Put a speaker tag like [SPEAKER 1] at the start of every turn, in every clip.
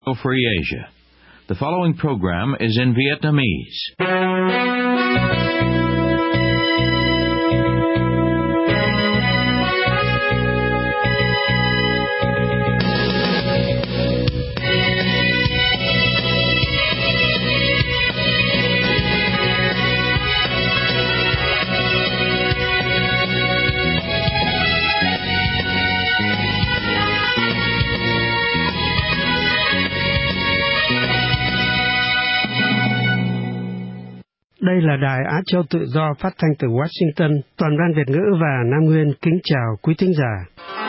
[SPEAKER 1] Free Asia. The following program is in Vietnamese.
[SPEAKER 2] Đây là Đài Á Châu Tự Do phát thanh từ Washington. Toàn ban Việt ngữ và Nam Nguyên kính chào quý thính giả.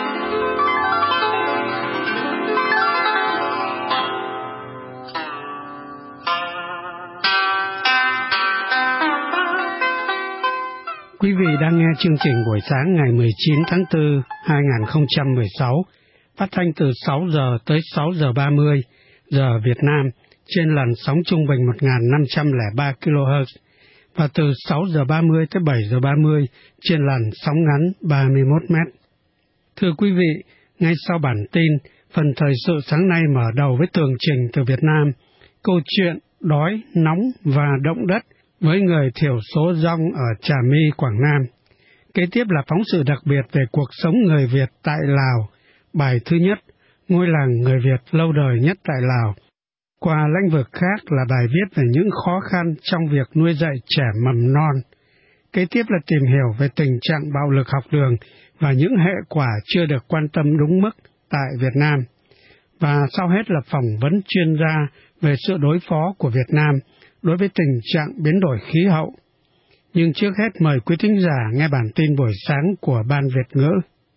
[SPEAKER 2] Quý vị đang nghe chương trình buổi sáng ngày 19 tháng 4, 2016, phát thanh từ 6 giờ tới 6 giờ 30 giờ Việt Nam, trên làn sóng trung bình 1.503 kHz và từ 6 giờ 30 tới 7 giờ 30 trên làn sóng ngắn 31 m. Thưa quý vị, ngay sau bản tin, phần thời sự sáng nay mở đầu với tường trình từ Việt Nam, câu chuyện đói, nóng và động đất với người thiểu số Dong ở Trà My, Quảng Nam. Kế tiếp là phóng sự đặc biệt về cuộc sống người Việt tại Lào. Bài thứ nhất, ngôi làng người Việt lâu đời nhất tại Lào. Qua lĩnh vực khác là bài viết về những khó khăn trong việc nuôi dạy trẻ mầm non. Kế tiếp là tìm hiểu về tình trạng bạo lực học đường và những hệ quả chưa được quan tâm đúng mức tại Việt Nam. Và sau hết là phỏng vấn chuyên gia về sự đối phó của Việt Nam đối với tình trạng biến đổi khí hậu. Nhưng trước hết mời quý thính giả nghe bản tin buổi sáng của Ban Việt ngữ.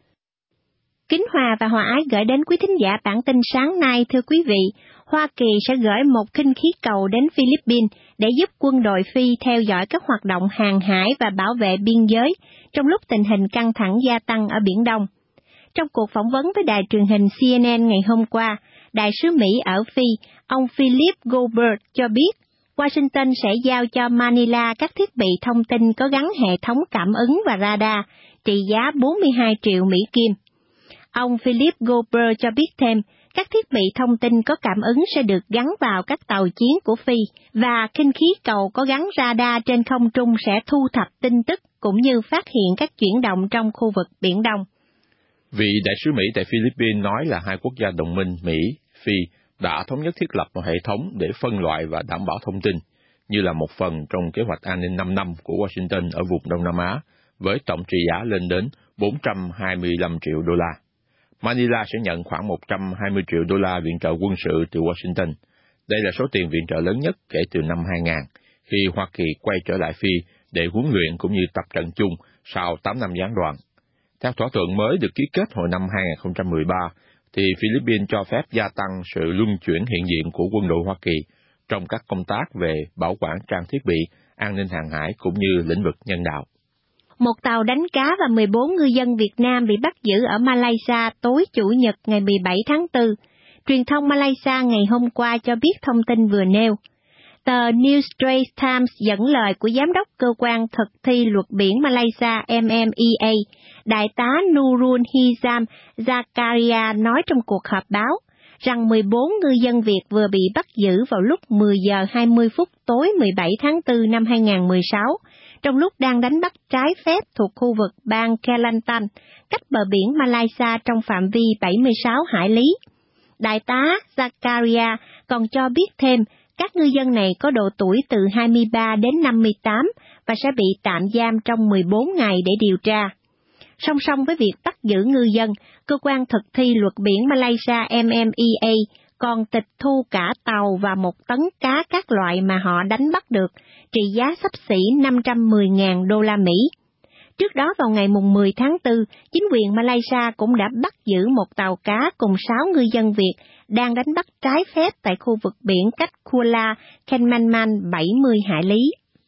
[SPEAKER 3] Kính Hòa và Hòa Ái gửi đến quý thính giả bản tin sáng nay. Thưa quý vị, Hoa Kỳ sẽ gửi một khinh khí cầu đến Philippines để giúp quân đội Phi theo dõi các hoạt động hàng hải và bảo vệ biên giới trong lúc tình hình căng thẳng gia tăng ở Biển Đông. Trong cuộc phỏng vấn với đài truyền hình CNN ngày hôm qua, đại sứ Mỹ ở Phi, ông Philip Goldberg cho biết Washington sẽ giao cho Manila các thiết bị thông tin có gắn hệ thống cảm ứng và radar trị giá 42 triệu Mỹ Kim. Ông Philip Goldberg cho biết thêm, các thiết bị thông tin có cảm ứng sẽ được gắn vào các tàu chiến của Phi và khinh khí cầu có gắn radar trên không trung sẽ thu thập tin tức cũng như phát hiện các chuyển động trong khu vực Biển Đông.
[SPEAKER 4] Vị đại sứ Mỹ tại Philippines nói là hai quốc gia đồng minh Mỹ, Phi đã thống nhất thiết lập một hệ thống để phân loại và đảm bảo thông tin, như là một phần trong kế hoạch an ninh 5 năm của Washington ở vùng Đông Nam Á, với tổng trị giá lên đến 425 triệu đô la. Manila sẽ nhận khoảng 120 triệu đô la viện trợ quân sự từ Washington. Đây là số tiền viện trợ lớn nhất kể từ năm 2000, khi Hoa Kỳ quay trở lại Phi để huấn luyện cũng như tập trận chung sau 8 năm gián đoạn. Theo thỏa thuận mới được ký kết hồi năm 2013, thì Philippines cho phép gia tăng sự luân chuyển hiện diện của quân đội Hoa Kỳ trong các công tác về bảo quản trang thiết bị, an ninh hàng hải cũng như lĩnh vực nhân đạo.
[SPEAKER 3] Một tàu đánh cá và 14 ngư dân Việt Nam bị bắt giữ ở Malaysia tối Chủ nhật ngày 17 tháng 4. Truyền thông Malaysia ngày hôm qua cho biết thông tin vừa nêu. Tờ New Straits Times dẫn lời của Giám đốc Cơ quan Thực thi Luật Biển Malaysia MMEA, Đại tá Nurul Hizam Zakaria nói trong cuộc họp báo rằng 14 ngư dân Việt vừa bị bắt giữ vào lúc 10 giờ 20 phút tối 17 tháng 4 năm 2016, trong lúc đang đánh bắt trái phép thuộc khu vực bang Kelantan, cách bờ biển Malaysia trong phạm vi 76 hải lý. Đại tá Zakaria còn cho biết thêm, các ngư dân này có độ tuổi từ 23 đến 58 và sẽ bị tạm giam trong 14 ngày để điều tra. Song song với việc bắt giữ ngư dân, Cơ quan Thực thi Luật Biển Malaysia MMEA còn tịch thu cả tàu và 1 tấn cá các loại mà họ đánh bắt được, trị giá xấp xỉ 510.000 đô la Mỹ. Trước đó vào ngày 10 tháng 4, chính quyền Malaysia cũng đã bắt giữ một tàu cá cùng 6 ngư dân Việt đang đánh bắt trái phép tại khu vực biển cách Kuala Kinabalu 70 hải lý.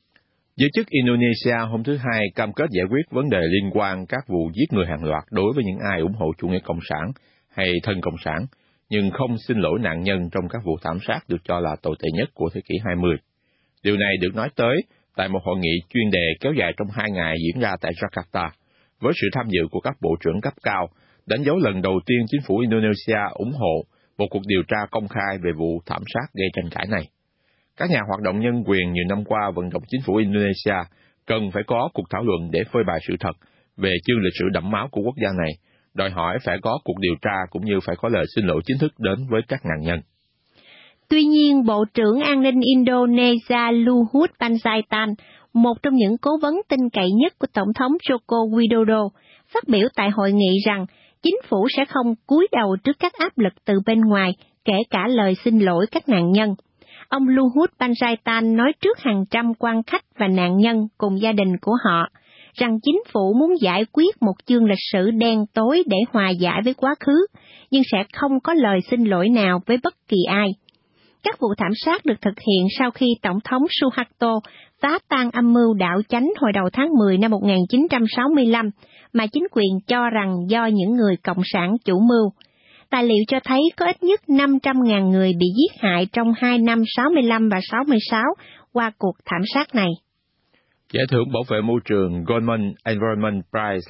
[SPEAKER 4] Giới chức Indonesia hôm thứ Hai cam kết giải quyết vấn đề liên quan các vụ giết người hàng loạt đối với những ai ủng hộ chủ nghĩa cộng sản hay thân cộng sản, nhưng không xin lỗi nạn nhân trong các vụ thảm sát được cho là tồi tệ nhất của thế kỷ 20. Điều này được nói tới tại một hội nghị chuyên đề kéo dài trong 2 ngày diễn ra tại Jakarta, với sự tham dự của các bộ trưởng cấp cao, đánh dấu lần đầu tiên chính phủ Indonesia ủng hộ một cuộc điều tra công khai về vụ thảm sát gây tranh cãi này. Các nhà hoạt động nhân quyền nhiều năm qua vận động chính phủ Indonesia cần phải có cuộc thảo luận để phơi bày sự thật về chương lịch sử đẫm máu của quốc gia này, đòi hỏi phải có cuộc điều tra cũng như phải có lời xin lỗi chính thức đến với các nạn nhân.
[SPEAKER 3] Tuy nhiên, Bộ trưởng An ninh Indonesia Luhut Panjaitan, một trong những cố vấn tin cậy nhất của Tổng thống Joko Widodo, phát biểu tại hội nghị rằng chính phủ sẽ không cúi đầu trước các áp lực từ bên ngoài, kể cả lời xin lỗi các nạn nhân. Ông Luhut Panjaitan nói trước hàng trăm quan khách và nạn nhân cùng gia đình của họ, rằng chính phủ muốn giải quyết một chương lịch sử đen tối để hòa giải với quá khứ, nhưng sẽ không có lời xin lỗi nào với bất kỳ ai. Các vụ thảm sát được thực hiện sau khi Tổng thống Suharto phá tan âm mưu đảo chánh hồi đầu tháng 10 năm 1965, mà chính quyền cho rằng do những người cộng sản chủ mưu. Tài liệu cho thấy có ít nhất 500.000 người bị giết hại trong 2 năm 65 và 66 qua cuộc thảm sát này.
[SPEAKER 4] Giải thưởng bảo vệ môi trường Goldman Environment Prize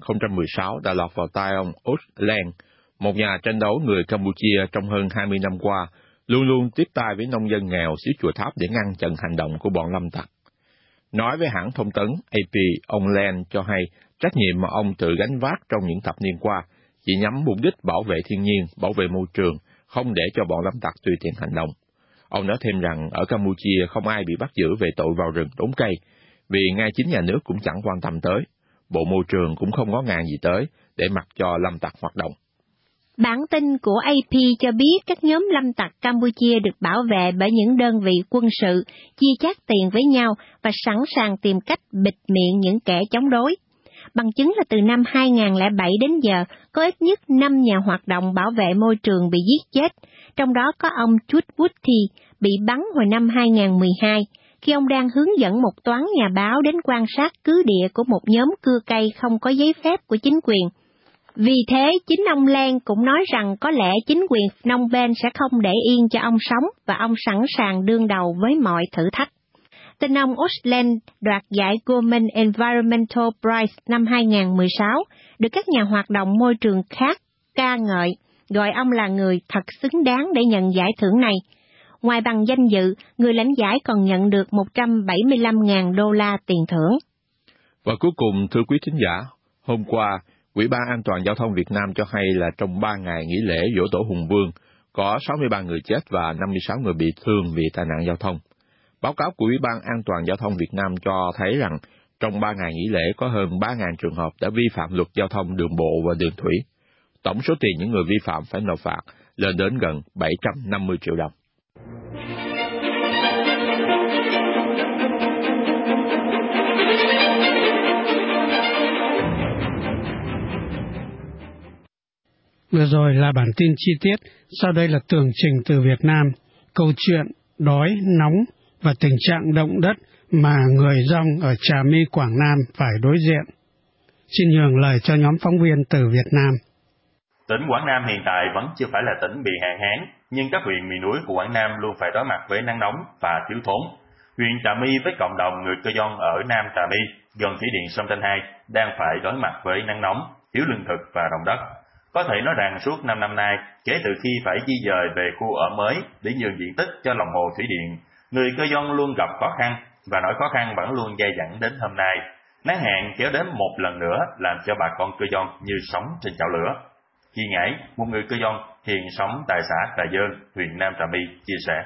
[SPEAKER 4] 2016 đã lọt vào tay ông Osland, một nhà tranh đấu người Campuchia trong hơn 20 năm qua, luôn luôn tiếp tay với nông dân nghèo xứ Chùa Tháp để ngăn chặn hành động của bọn lâm tặc. Nói với hãng thông tấn AP, ông Land cho hay trách nhiệm mà ông tự gánh vác trong những thập niên qua chỉ nhắm mục đích bảo vệ thiên nhiên, bảo vệ môi trường, không để cho bọn lâm tặc tùy tiện hành động. Ông nói thêm rằng ở Campuchia không ai bị bắt giữ về tội vào rừng đốn cây, vì ngay chính nhà nước cũng chẳng quan tâm tới. Bộ Môi trường cũng không ngó ngàng gì tới để mặc cho lâm tặc hoạt động.
[SPEAKER 3] Bản tin của AP cho biết các nhóm lâm tặc Campuchia được bảo vệ bởi những đơn vị quân sự, chia chác tiền với nhau và sẵn sàng tìm cách bịt miệng những kẻ chống đối. Bằng chứng là từ năm 2007 đến giờ, có ít nhất 5 nhà hoạt động bảo vệ môi trường bị giết chết, trong đó có ông Chutwuthi bị bắn hồi năm 2012, khi ông đang hướng dẫn một toán nhà báo đến quan sát cứ địa của một nhóm cưa cây không có giấy phép của chính quyền. Vì thế, chính ông Lan cũng nói rằng có lẽ chính quyền Phnom Penh sẽ không để yên cho ông sống và ông sẵn sàng đương đầu với mọi thử thách. Tin ông Osland đoạt giải Goldman Environmental Prize năm 2016, được các nhà hoạt động môi trường khác ca ngợi, gọi ông là người thật xứng đáng để nhận giải thưởng này. Ngoài bằng danh dự, người lãnh giải còn nhận được 175.000 đô la tiền thưởng.
[SPEAKER 4] Và cuối cùng, thưa quý thính giả, hôm qua, Ủy ban An toàn Giao thông Việt Nam cho hay là trong 3 ngày nghỉ lễ Giỗ Tổ Hùng Vương, có 63 người chết và 56 người bị thương vì tai nạn giao thông. Báo cáo của Ủy ban An toàn Giao thông Việt Nam cho thấy rằng trong 3 ngày nghỉ lễ có hơn 3.000 trường hợp đã vi phạm luật giao thông đường bộ và đường thủy. Tổng số tiền những người vi phạm phải nộp phạt lên đến gần 750 triệu đồng.
[SPEAKER 2] Vừa rồi là bản tin chi tiết, sau đây là tường trình từ Việt Nam, câu chuyện đói, nóng và tình trạng động đất mà người Dong ở Trà My, Quảng Nam phải đối diện. Xin nhường lời cho nhóm phóng viên từ Việt Nam.
[SPEAKER 5] Tỉnh Quảng Nam hiện tại vẫn chưa phải là tỉnh bị hạn hán, nhưng các huyện miền núi của Quảng Nam luôn phải đối mặt với nắng nóng và thiếu thốn. Huyện Trà My với cộng đồng người Cơ Dông ở Nam Trà My, gần thủy điện sông Tranh Hai, đang phải đối mặt với nắng nóng, thiếu lương thực và động đất. Có thể nói rằng suốt 5 năm nay, kể từ khi phải di dời về khu ở mới để nhường diện tích cho lòng hồ thủy điện, người Cơ Dông luôn gặp khó khăn, và nỗi khó khăn vẫn luôn dai dẳng đến hôm nay. Nắng hạn kéo đến một lần nữa làm cho bà con Cơ Dông như sống trên chảo lửa. Chị Ngãi, một người Cơ Dông hiện sống tại xã Trà Dơn, huyện Nam Trà My, chia sẻ.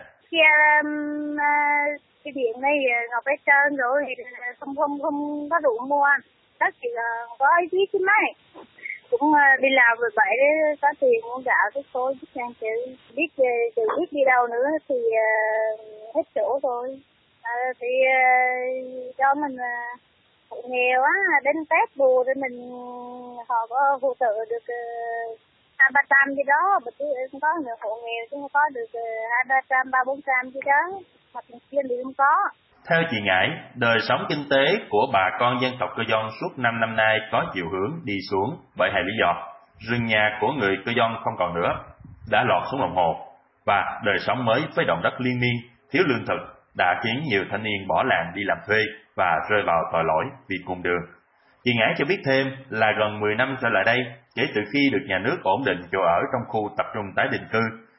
[SPEAKER 6] Cái điện này ngập hết trơn rồi, không có đủ mua, đất thì có ít chứ mấy. Cũng đi làm rồi vậy để có tiền mua gạo cái cô biết sang chữ biết đi đâu nữa thì hết chỗ rồi. Thì cho mình hộ nghèo á, đến Tết bù để mình họ có hỗ trợ được 200-300 gì đó, mà chứ không có người hộ nghèo chứ không có được 200-300, 300-400 gì đó, hoặc tiền thì không có.
[SPEAKER 5] Theo chị Ngãi, đời sống kinh tế của bà con dân tộc Cơ Dông suốt 5 năm nay có chiều hướng đi xuống bởi hai lý do. Rừng nhà của người Cơ Dông không còn nữa, đã lọt xuống lòng hồ, và đời sống mới với động đất liên miên, thiếu lương thực đã khiến nhiều thanh niên bỏ làng đi làm thuê và rơi vào tội lỗi vì cùng đường. Chị Ngãi cho biết thêm là gần 10 năm trở lại đây, kể từ khi được nhà nước ổn định chỗ ở trong khu tập trung tái định cư,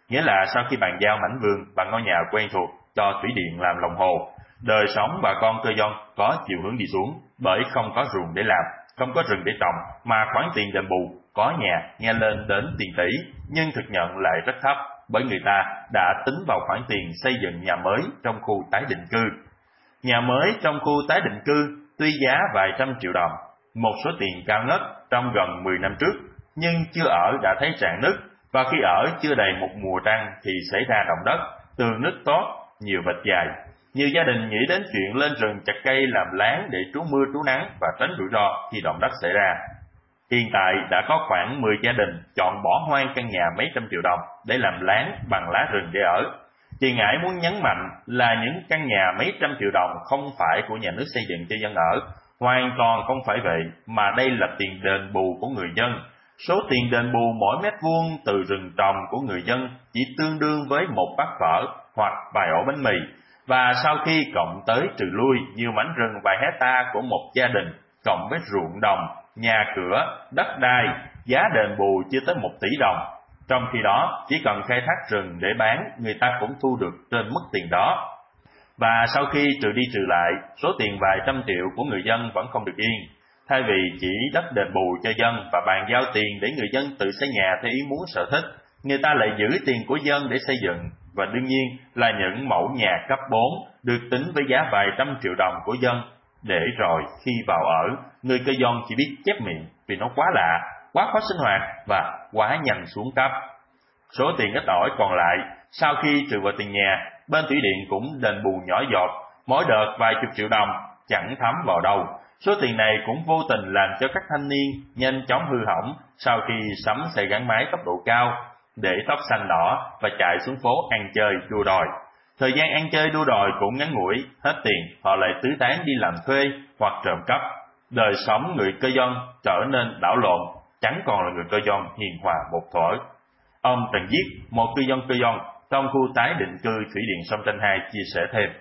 [SPEAKER 5] nghĩa là sau khi bàn giao mảnh vườn và ngôi nhà quen thuộc cho thủy điện làm lòng hồ, đời sống bà con cơ dông có chiều hướng đi xuống, bởi không có ruộng để làm, không có rừng để trồng, mà khoản tiền đền bù có nhà nghe lên đến tiền tỷ, nhưng thực nhận lại rất thấp, bởi người ta đã tính vào khoản tiền xây dựng nhà mới trong khu tái định cư. Nhà mới trong khu tái định cư tuy giá vài trăm triệu đồng, một số tiền cao ngất trong gần 10 năm trước, nhưng chưa ở đã thấy rạn nứt, và khi ở chưa đầy một mùa trăng thì xảy ra động đất, tường nứt toác, nhiều vệt dài. Nhiều gia đình nghĩ đến chuyện lên rừng chặt cây làm láng để trú mưa trú nắng và tránh rủi ro khi động đất xảy ra. Hiện tại đã có khoảng 10 gia đình chọn bỏ hoang căn nhà mấy trăm triệu đồng để làm láng bằng lá rừng để ở. Chị Ngải muốn nhấn mạnh là những căn nhà mấy trăm triệu đồng không phải của nhà nước xây dựng cho dân ở, hoàn toàn không phải vậy, mà đây là tiền đền bù của người dân. Số tiền đền bù mỗi mét vuông từ rừng trồng của người dân chỉ tương đương với một bát phở hoặc vài ổ bánh mì, và sau khi cộng tới trừ lui nhiều mảnh rừng vài hecta của một gia đình, cộng với ruộng đồng, nhà cửa, đất đai, giá đền bù chưa tới 1 tỷ đồng. Trong khi đó, chỉ cần khai thác rừng để bán, người ta cũng thu được trên mức tiền đó. Và sau khi trừ đi trừ lại, số tiền vài trăm triệu của người dân vẫn không được yên. Thay vì chỉ đất đền bù cho dân và bàn giao tiền để người dân tự xây nhà theo ý muốn sở thích, người ta lại giữ tiền của dân để xây dựng, và đương nhiên là những mẫu nhà cấp 4 được tính với giá vài trăm triệu đồng của dân, để rồi khi vào ở, người cơ dông chỉ biết chép miệng vì nó quá lạ, quá khó sinh hoạt và quá nhanh xuống cấp. Số tiền ít ỏi còn lại, sau khi trừ vào tiền nhà, bên thủy điện cũng đền bù nhỏ giọt, mỗi đợt vài chục triệu đồng, chẳng thấm vào đâu. Số tiền này cũng vô tình làm cho các thanh niên nhanh chóng hư hỏng sau khi sắm xe gắn máy tốc độ cao, để tóc xanh đỏ và chạy xuống phố ăn chơi đua đòi. Thời gian ăn chơi đua đòi cũng ngắn ngủi, hết tiền họ lại tứ tán đi làm thuê hoặc trộm cắp. Đời sống người cơ dông trở nên đảo lộn, chẳng còn là người cơ dông hiền hòa một thuở. Ông Trần Viết, một cư dân cơ dông trong khu tái định cư thủy điện sông Tranh 2 chia sẻ thêm.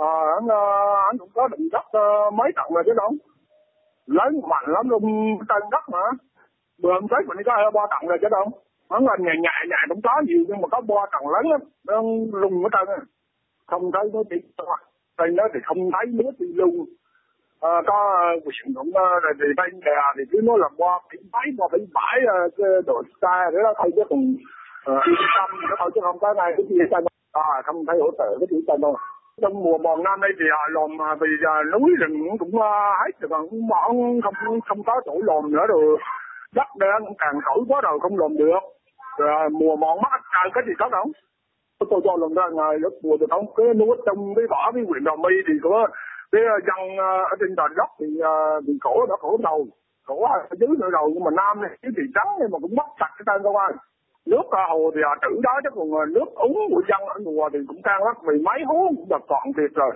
[SPEAKER 7] Anh cũng có định đất mấy tầng rồi chứ đâu. Lớn mạnh lắm luôn, tân đất mà. Bữa hôm tới mình có 3 tầng rồi chứ đâu. Hắn là nhà cũng có nhiều, nhưng mà có 3 tầng lớn lắm, nó lùng ở tân. Không thấy nó đi trên đó thì không thấy nước đi lung. Có quyền cũng rồi thì bên đè thì cứ nói là qua bị bãi đồ xa để đó thôi, chứ còn yên tâm nó thôi, chứ không có này cái gì hết trơn. Không thấy hỗ trợ cái gì hết trơn đâu. Trong mùa bòn năm đây thì lòm vì núi rừng cũng hết rồi, còn cũng bỏ không có chỗ lòm nữa rồi, đất đây cũng càng thổi quá rồi không lòm được. Rồi mùa mòn mất cái gì có đâu. Tôi cho lần ra ngày lúc mùa thì không cái núi trong cái vỏ cái huyện Đà My thì có cái dân ở trên đền dốc thì khổ đã khổ đầu, khổ ở dưới nữa rồi, nhưng mà nam này cái thị trắng này mà cũng mất sạch cái tên đâu anh. Nước hồ thì trữ đó, chứ còn nước uống của dân ở mùa thì cũng căng lắm, vì mấy hố cũng đập toàn thiệt rồi.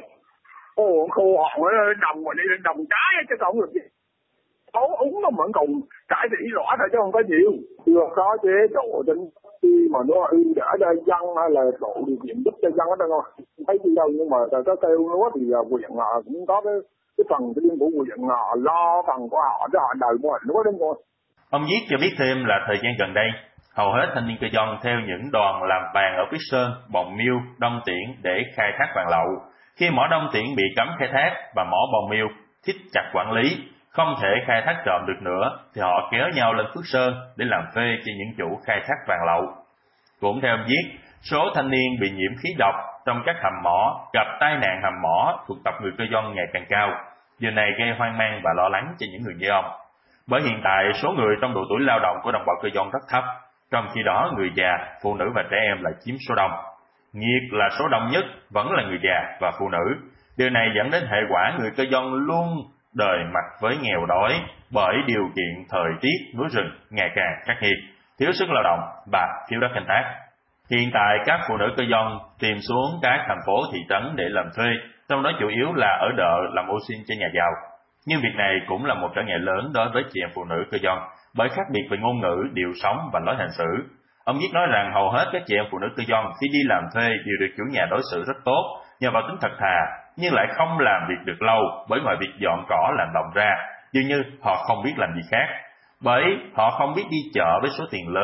[SPEAKER 7] Khô hòn ở đồng mà đi lên đồng trái chứ không được gì. Hố uống nó vẫn còn cải thị rõ thôi chứ không có nhiều. Chưa có chế độ đến khi mà nó đã ra dân hay là độ điều kiện giúp cho dân ở đây thôi. Không thấy gì đâu, nhưng mà có kêu nó thì huyện cũng có cái phần riêng của huyện lo phần của họ cho họ đời của họ lúa đến thôi.
[SPEAKER 5] Ông Viết cho biết thêm là thời gian gần đây, hầu hết thanh niên cơ dông theo những đoàn làm vàng ở Phước Sơn, Bồng Miêu, Đông Tiễn để khai thác vàng lậu. Khi mỏ Đông Tiễn bị cấm khai thác và mỏ Bồng Miêu thít chặt quản lý, không thể khai thác trộm được nữa, thì họ kéo nhau lên Phước Sơn để làm thuê cho những chủ khai thác vàng lậu. Cũng theo ông Viết, số thanh niên bị nhiễm khí độc trong các hầm mỏ, gặp tai nạn hầm mỏ thuộc tộc người cơ dông ngày càng cao. Điều này gây hoang mang và lo lắng cho những người như ông. Bởi hiện tại số người trong độ tuổi lao động của đồng bào cơ dông rất thấp, trong khi đó người già, phụ nữ và trẻ em lại chiếm số đông. Nghiệt là số đông nhất vẫn là người già và phụ nữ. Điều này dẫn đến hệ quả người cơ dông luôn đời mặt với nghèo đói, bởi điều kiện thời tiết núi rừng ngày càng khắc nghiệt, thiếu sức lao động và thiếu đất canh tác. Hiện tại các phụ nữ cơ dông tìm xuống các thành phố thị trấn để làm thuê, trong đó chủ yếu là ở đợ làm ô xin cho nhà giàu. Nhưng việc này cũng là một trở ngại lớn đối với chị em phụ nữ cơ dông, bởi khác biệt về ngôn ngữ, điệu sống và lối hành xử. Ông Viết nói rằng hầu hết các chị em phụ nữ cơ dông khi đi làm thuê đều được chủ nhà đối xử rất tốt, nhờ vào tính thật thà, nhưng lại không làm việc được lâu, bởi ngoài việc dọn cỏ làm đồng ra, dường như họ không biết làm gì khác. Bởi họ không biết đi chợ với số tiền lớn,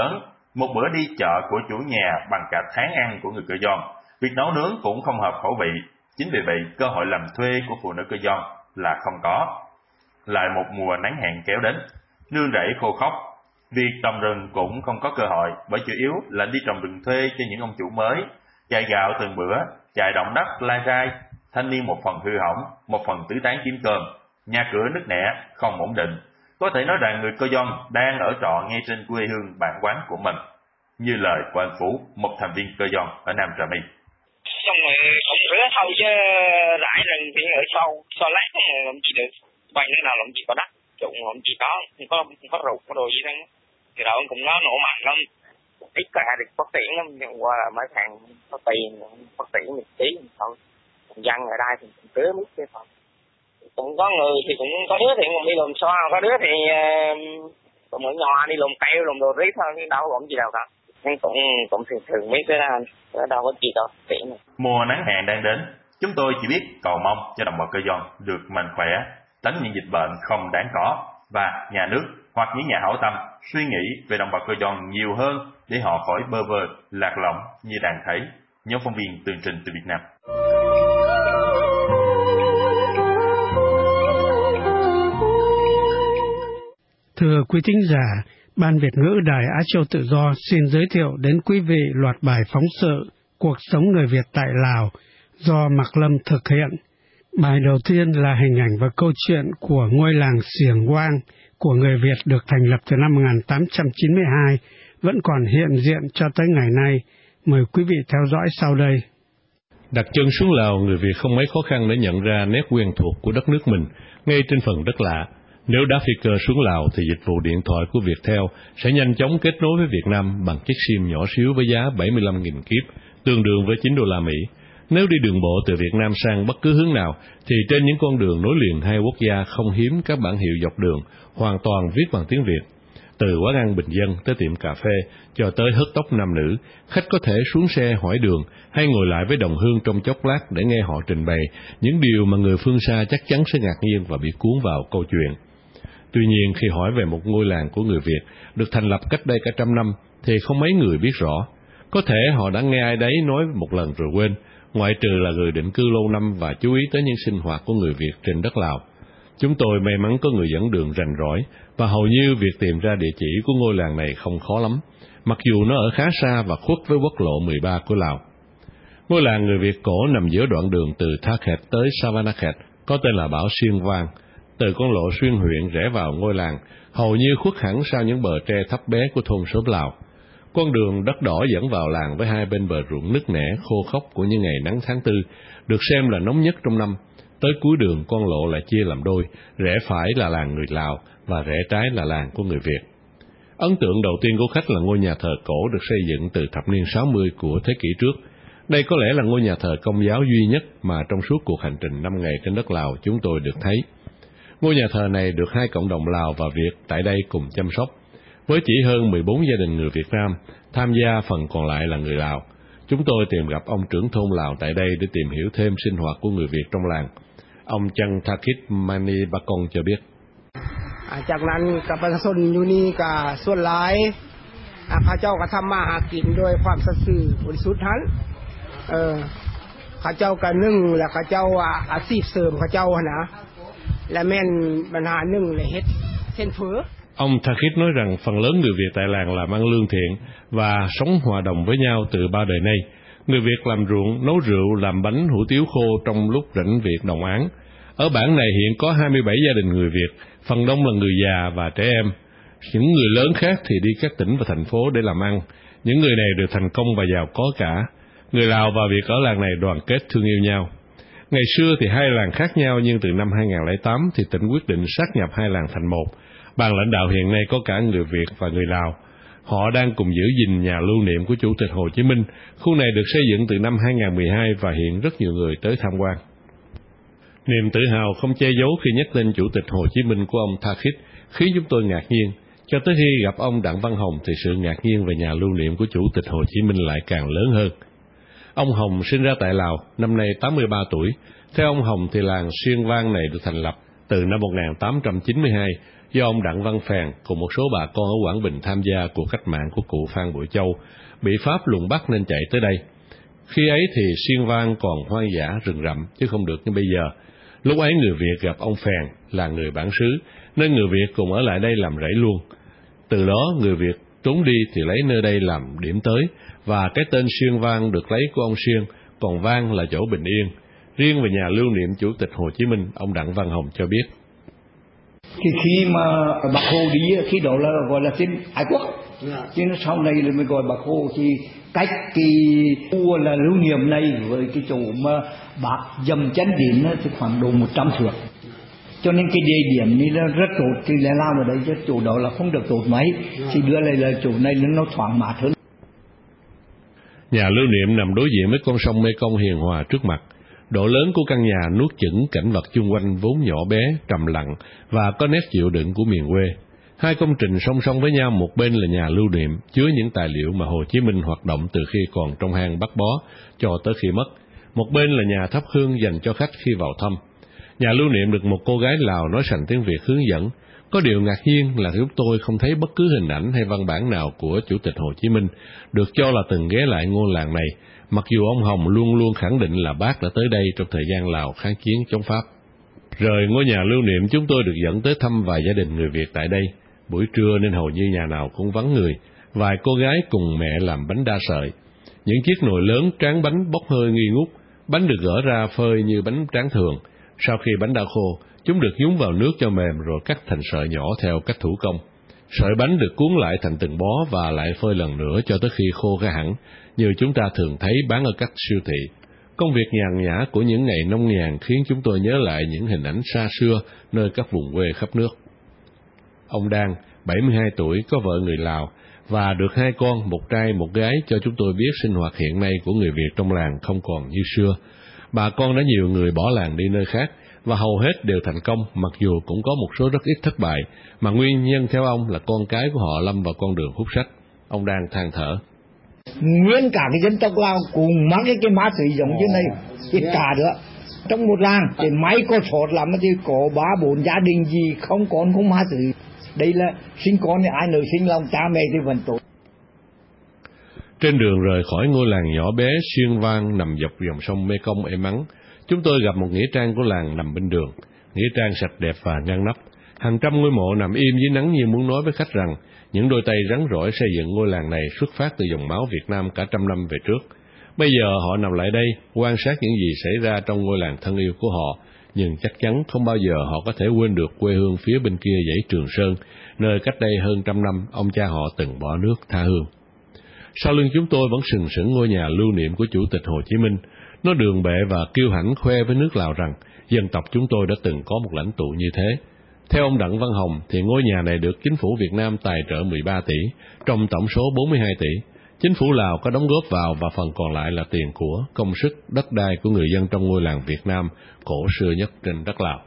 [SPEAKER 5] Một bữa đi chợ của chủ nhà bằng cả tháng ăn của người Cơ Gion. Việc nấu nướng cũng không hợp khẩu vị. Chính vì vậy, cơ hội làm thuê của phụ nữ Cơ Gion là không có. Lại một mùa nắng hạn kéo đến, nương rẫy khô khốc. Việc trồng rừng cũng không có cơ hội, bởi chủ yếu là đi trồng rừng thuê cho những ông chủ mới, chạy gạo từng bữa, chạy động đất lai rai, thanh niên một phần hư hỏng, một phần tứ tán kiếm cơm, nhà cửa nứt nẻ, không ổn định. Có thể nói rằng người Cơ Gion đang ở trọ ngay trên quê hương bản quán của mình, như lời của anh Phú, một thành viên Cơ Gion ở Nam Trà My.
[SPEAKER 8] Xong rồi cũng rửa thôi chứ rải rừng thì ở sau lát làm chỉ được, bay nữa nào làm chỉ có đất, trụng làm chỉ không có rụt, có đồ gì đâu. Thì đó cũng nó nổ mạnh lắm, ít cả được phát triển lắm, nhưng qua mấy thằng có tiền phát triển một tí thôi, dân ở đây thì cũng tưới mút thế thôi. Cũng có người thì cũng có đứa thì còn đi lùm xoa, có đứa thì còn mỗi nhỏ đi lùm keo, lùm đồ rít thôi, chứ đâu cũng gì đâu cả. Nhưng cũng thường biết cái đó đâu có gì đâu tiện.
[SPEAKER 5] Mùa nắng hạn đang đến, chúng tôi chỉ biết cầu mong cho đồng bào Cơ Gion được mạnh khỏe, tránh những dịch bệnh không đáng có, và nhà nước hoặc những nhà hảo tâm suy nghĩ về đồng bào Cơ Gion nhiều hơn để họ khỏi bơ vơ, lạc lõng như đang thấy. Nhóm phóng viên tường trình từ Việt Nam.
[SPEAKER 2] Thưa quý thính giả, Ban Việt ngữ Đài Á Châu Tự Do xin giới thiệu đến quý vị loạt bài phóng sự Cuộc sống người Việt tại Lào do Mạc Lâm thực hiện. Bài đầu tiên là hình ảnh và câu chuyện của ngôi làng Xiềng Quang của người Việt được thành lập từ năm 1892, vẫn còn hiện diện cho tới ngày nay. Mời quý vị theo dõi sau đây.
[SPEAKER 9] Đặt chân xuống Lào, người Việt không mấy khó khăn để nhận ra nét quen thuộc của đất nước mình, ngay trên phần đất lạ. Nếu đá phi cơ xuống Lào thì dịch vụ điện thoại của Viettel sẽ nhanh chóng kết nối với Việt Nam bằng chiếc SIM nhỏ xíu với giá 75.000 kíp, tương đương với 9 đô la Mỹ. Nếu đi đường bộ từ Việt Nam sang bất cứ hướng nào, thì trên những con đường nối liền hai quốc gia không hiếm các bảng hiệu dọc đường, hoàn toàn viết bằng tiếng Việt. Từ quán ăn bình dân tới tiệm cà phê, cho tới hớt tóc nam nữ, khách có thể xuống xe hỏi đường hay ngồi lại với đồng hương trong chốc lát để nghe họ trình bày những điều mà người phương xa chắc chắn sẽ ngạc nhiên và bị cuốn vào câu chuyện. Tuy nhiên, khi hỏi về một ngôi làng của người Việt được thành lập cách đây cả 100 năm, thì không mấy người biết rõ. Có thể họ đã nghe ai đấy nói một lần rồi quên, ngoại trừ là người định cư lâu năm và chú ý tới những sinh hoạt của người Việt trên đất Lào. Chúng tôi may mắn có người dẫn đường rành rõi, và hầu như việc tìm ra địa chỉ của ngôi làng này không khó lắm, mặc dù nó ở khá xa và khuất với quốc lộ 13 của Lào. Ngôi làng người Việt cổ nằm giữa đoạn đường từ Tha Khẹt tới Savanakhet, có tên là Bảo Xiên Vang. Từ con lộ xuyên huyện rẽ vào ngôi làng, hầu như khuất hẳn sau những bờ tre thấp bé của thôn xóm Lào. Con đường đất đỏ dẫn vào làng với hai bên bờ ruộng nứt nẻ khô khốc của những ngày nắng tháng 4, được xem là nóng nhất trong năm. Tới cuối đường con lộ lại chia làm đôi, rẽ phải là làng người Lào và rẽ trái là làng của người Việt. Ấn tượng đầu tiên của khách là ngôi nhà thờ cổ được xây dựng từ thập niên 60 của thế kỷ trước. Đây có lẽ là ngôi nhà thờ Công giáo duy nhất mà trong suốt cuộc hành trình 5 ngày trên đất Lào chúng tôi được thấy. Ngôi nhà thờ này được hai cộng đồng Lào và Việt tại đây cùng chăm sóc, với chỉ hơn 14 gia đình người Việt Nam, tham gia phần còn lại là người Lào. Chúng tôi tìm gặp ông trưởng thôn Lào tại đây để tìm hiểu thêm sinh hoạt của người Việt trong làng. Ông Chang Thakit Mani Bakong cho biết.
[SPEAKER 10] จากนั้นกับประชาชนอยู่นี่ก็ส่วนหลายข้าเจ้าก็ทำมาหากินด้วยความสัตย์ซื่อบริสุทธิ์นั้นข้าเจ้าก็นึ่งและข้าเจ้าอาชีพเสริมข้าเจ้านะและแม่นปัญหานึ่งและเฮ็ดเส้นเฟ้อ
[SPEAKER 9] Ông Thakit nói rằng phần lớn người Việt tại làng làm ăn lương thiện và sống hòa đồng với nhau từ bao đời nay. Người Việt làm ruộng, nấu rượu, làm bánh, hủ tiếu khô trong lúc rảnh việc đồng áng. Ở bản này hiện có 27 gia đình người Việt, phần đông là người già và trẻ em. Những người lớn khác thì đi các tỉnh và thành phố để làm ăn. Những người này đều thành công và giàu có cả. Người Lào và Việt ở làng này đoàn kết thương yêu nhau. Ngày xưa thì hai làng khác nhau, nhưng từ năm 2008 thì tỉnh quyết định sát nhập hai làng thành một. Ban lãnh đạo hiện nay có cả người Việt và người Lào. Họ đang cùng giữ gìn nhà lưu niệm của Chủ tịch Hồ Chí Minh. Khu này được xây dựng từ năm 2012 và hiện rất nhiều người tới tham quan. Niềm tự hào không che giấu khi nhắc tên Chủ tịch Hồ Chí Minh của ông Thakit khiến chúng tôi ngạc nhiên. Cho tới khi gặp ông Đặng Văn Hồng thì sự ngạc nhiên về nhà lưu niệm của Chủ tịch Hồ Chí Minh lại càng lớn hơn. Ông Hồng sinh ra tại Lào, năm nay 83 tuổi. Theo ông Hồng thì làng Xiên Vang này được thành lập từ năm 1892 do ông Đặng Văn Phèn cùng một số bà con ở Quảng Bình tham gia cuộc cách mạng của cụ Phan Bội Châu, bị Pháp lùng bắt nên chạy tới đây. Khi ấy thì Xiên Vang còn hoang dã rừng rậm chứ không được như bây giờ. Lúc ấy người Việt gặp ông Phèn là người bản xứ, nên người Việt cùng ở lại đây làm rẫy luôn. Từ đó người Việt trốn đi thì lấy nơi đây làm điểm tới, và cái tên Xiên Vang được lấy của ông Xiên, còn Vang là chỗ bình yên. Riêng về nhà lưu niệm Chủ tịch Hồ Chí Minh, ông Đặng Văn Hồng cho biết.
[SPEAKER 11] Khi mà Bác Hồ đi, khi đó là gọi là tên ái quốc, chứ sau này là mới gọi Bác Hồ, thì cách cái khu là lưu niệm này với cái chỗ mà bác dầm chân đến thì khoảng độ 100 thước. Cho nên cái địa điểm này là rất tốt, thì lại làm ở đây chứ chỗ đó là không được tốt mấy, thì đưa lại là chỗ này nó thoáng mát hơn.
[SPEAKER 9] Nhà lưu niệm nằm đối diện với con sông Mekong hiền hòa trước mặt. Độ lớn của căn nhà nuốt chửng cảnh vật chung quanh vốn nhỏ bé, trầm lặng và có nét chịu đựng của miền quê. Hai công trình song song với nhau, một bên là nhà lưu niệm chứa những tài liệu mà Hồ Chí Minh hoạt động từ khi còn trong hang Bắc Bó cho tới khi mất. Một bên là nhà thắp hương dành cho khách khi vào thăm. Nhà lưu niệm được một cô gái Lào nói sành tiếng Việt hướng dẫn. Có điều ngạc nhiên là chúng tôi không thấy bất cứ hình ảnh hay văn bản nào của Chủ tịch Hồ Chí Minh được cho là từng ghé lại ngôi làng này, mặc dù ông Hồng luôn luôn khẳng định là bác đã tới đây trong thời gian Lào kháng chiến chống Pháp. Rời ngôi nhà lưu niệm, chúng tôi được dẫn tới thăm vài gia đình người Việt tại đây. Buổi trưa nên hầu như nhà nào cũng vắng người. Vài cô gái cùng mẹ làm bánh đa sợi. Những chiếc nồi lớn tráng bánh bốc hơi nghi ngút. Bánh được gỡ ra phơi như bánh tráng thường. Sau khi bánh đã khô, chúng được nhúng vào nước cho mềm rồi cắt thành sợi nhỏ theo cách thủ công. Sợi bánh được cuốn lại thành từng bó và lại phơi lần nữa cho tới khi khô ra hẳn, như chúng ta thường thấy bán ở các siêu thị. Công việc nhàn nhã của những ngày nông nhàn khiến chúng tôi nhớ lại những hình ảnh xa xưa nơi các vùng quê khắp nước. Ông Đan, 72 tuổi, có vợ người Lào và được 2 con, một trai một gái, cho chúng tôi biết sinh hoạt hiện nay của người Việt trong làng không còn như xưa. Bà con đã nhiều người bỏ làng đi nơi khác và hầu hết đều thành công, mặc dù cũng có một số rất ít thất bại, mà nguyên nhân theo ông là con cái của họ lâm vào con đường hút sách. Ông đang than thở.
[SPEAKER 11] Nguyên cả cái dân tộc Lào cùng mắc cái má túy giống như này, ít cả nữa. Trong một làng, thì máy có sót lắm thì có 3-4 gia đình gì không con không má túy. Đây là sinh con thì ai nợ sinh lòng cha mẹ thì vẫn tốt.
[SPEAKER 9] Trên đường rời khỏi ngôi làng nhỏ bé Xiên Vang nằm dọc dòng sông Mekong êm ắng, chúng tôi gặp một nghĩa trang của làng nằm bên đường. Nghĩa trang sạch đẹp và ngăn nắp. Hàng trăm ngôi mộ nằm im dưới nắng như muốn nói với khách rằng những đôi tay rắn rỏi xây dựng ngôi làng này xuất phát từ dòng máu Việt Nam cả trăm năm về trước. Bây giờ họ nằm lại đây, quan sát những gì xảy ra trong ngôi làng thân yêu của họ, nhưng chắc chắn không bao giờ họ có thể quên được quê hương phía bên kia dãy Trường Sơn, nơi cách đây hơn trăm năm ông cha họ từng bỏ nước tha hương. Sau lưng chúng tôi vẫn sừng sững ngôi nhà lưu niệm của Chủ tịch Hồ Chí Minh. Nó đường bệ và kiêu hãnh khoe với nước Lào rằng dân tộc chúng tôi đã từng có một lãnh tụ như thế. Theo ông Đặng Văn Hồng thì ngôi nhà này được chính phủ Việt Nam tài trợ 13 tỷ, trong tổng số 42 tỷ. Chính phủ Lào có đóng góp vào và phần còn lại là tiền của, công sức, đất đai của người dân trong ngôi làng Việt Nam cổ xưa nhất trên đất Lào.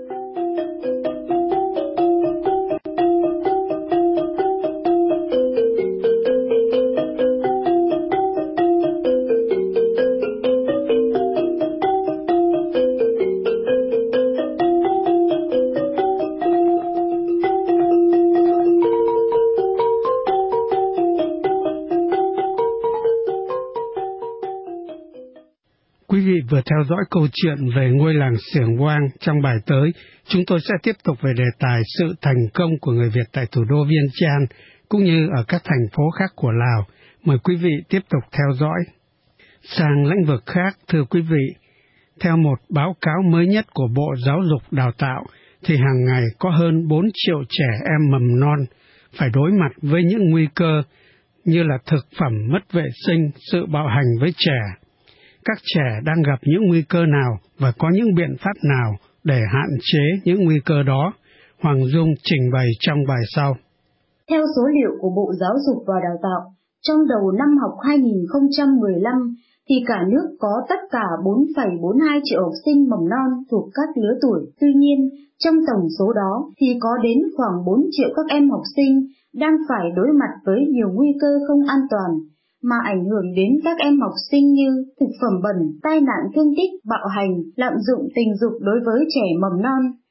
[SPEAKER 2] Quý vị vừa theo dõi câu chuyện về ngôi làng Xiên Vang. Trong bài tới, chúng tôi sẽ tiếp tục về đề tài sự thành công của người Việt tại thủ đô Vientiane, cũng như ở các thành phố khác của Lào. Mời quý vị tiếp tục theo dõi. Sang lĩnh vực khác, thưa quý vị, theo một báo cáo mới nhất của Bộ Giáo dục Đào tạo, thì hàng ngày có hơn 4 triệu trẻ em mầm non phải đối mặt với những nguy cơ như là thực phẩm mất vệ sinh, sự bạo hành với trẻ. Các trẻ đang gặp những nguy cơ nào và có những biện pháp nào để hạn chế những nguy cơ đó? Hoàng Dung trình bày trong bài sau.
[SPEAKER 12] Theo số liệu của Bộ Giáo dục và Đào tạo, trong đầu năm học 2015 thì cả nước có tất cả 4,42 triệu học sinh mầm non thuộc các lứa tuổi. Tuy nhiên, trong tổng số đó thì có đến khoảng 4 triệu các em học sinh đang phải đối mặt với nhiều nguy cơ không an toàn, mà ảnh hưởng đến các em học sinh như thực phẩm bẩn, tai nạn thương tích, bạo hành, lạm dụng tình dục đối với trẻ mầm non,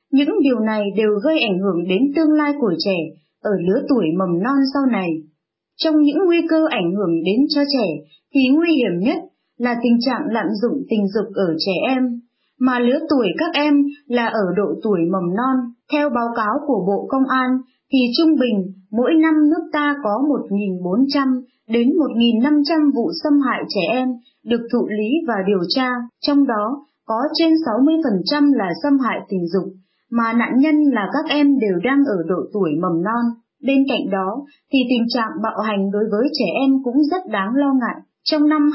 [SPEAKER 12] Những điều này đều gây ảnh hưởng đến tương lai của trẻ ở lứa tuổi mầm non sau này. Trong những nguy cơ ảnh hưởng đến cho trẻ thì nguy hiểm nhất là tình trạng lạm dụng tình dục ở trẻ em, mà lứa tuổi các em là ở độ tuổi mầm non. Theo báo cáo của Bộ Công an thì trung bình mỗi năm nước ta có 1.400 đến 1.500 vụ xâm hại trẻ em được thụ lý và điều tra, trong đó có trên 60% là xâm hại tình dục, mà nạn nhân là các em đều đang ở độ tuổi mầm non. Bên cạnh đó thì tình trạng bạo hành đối với trẻ em cũng rất đáng lo ngại. Trong năm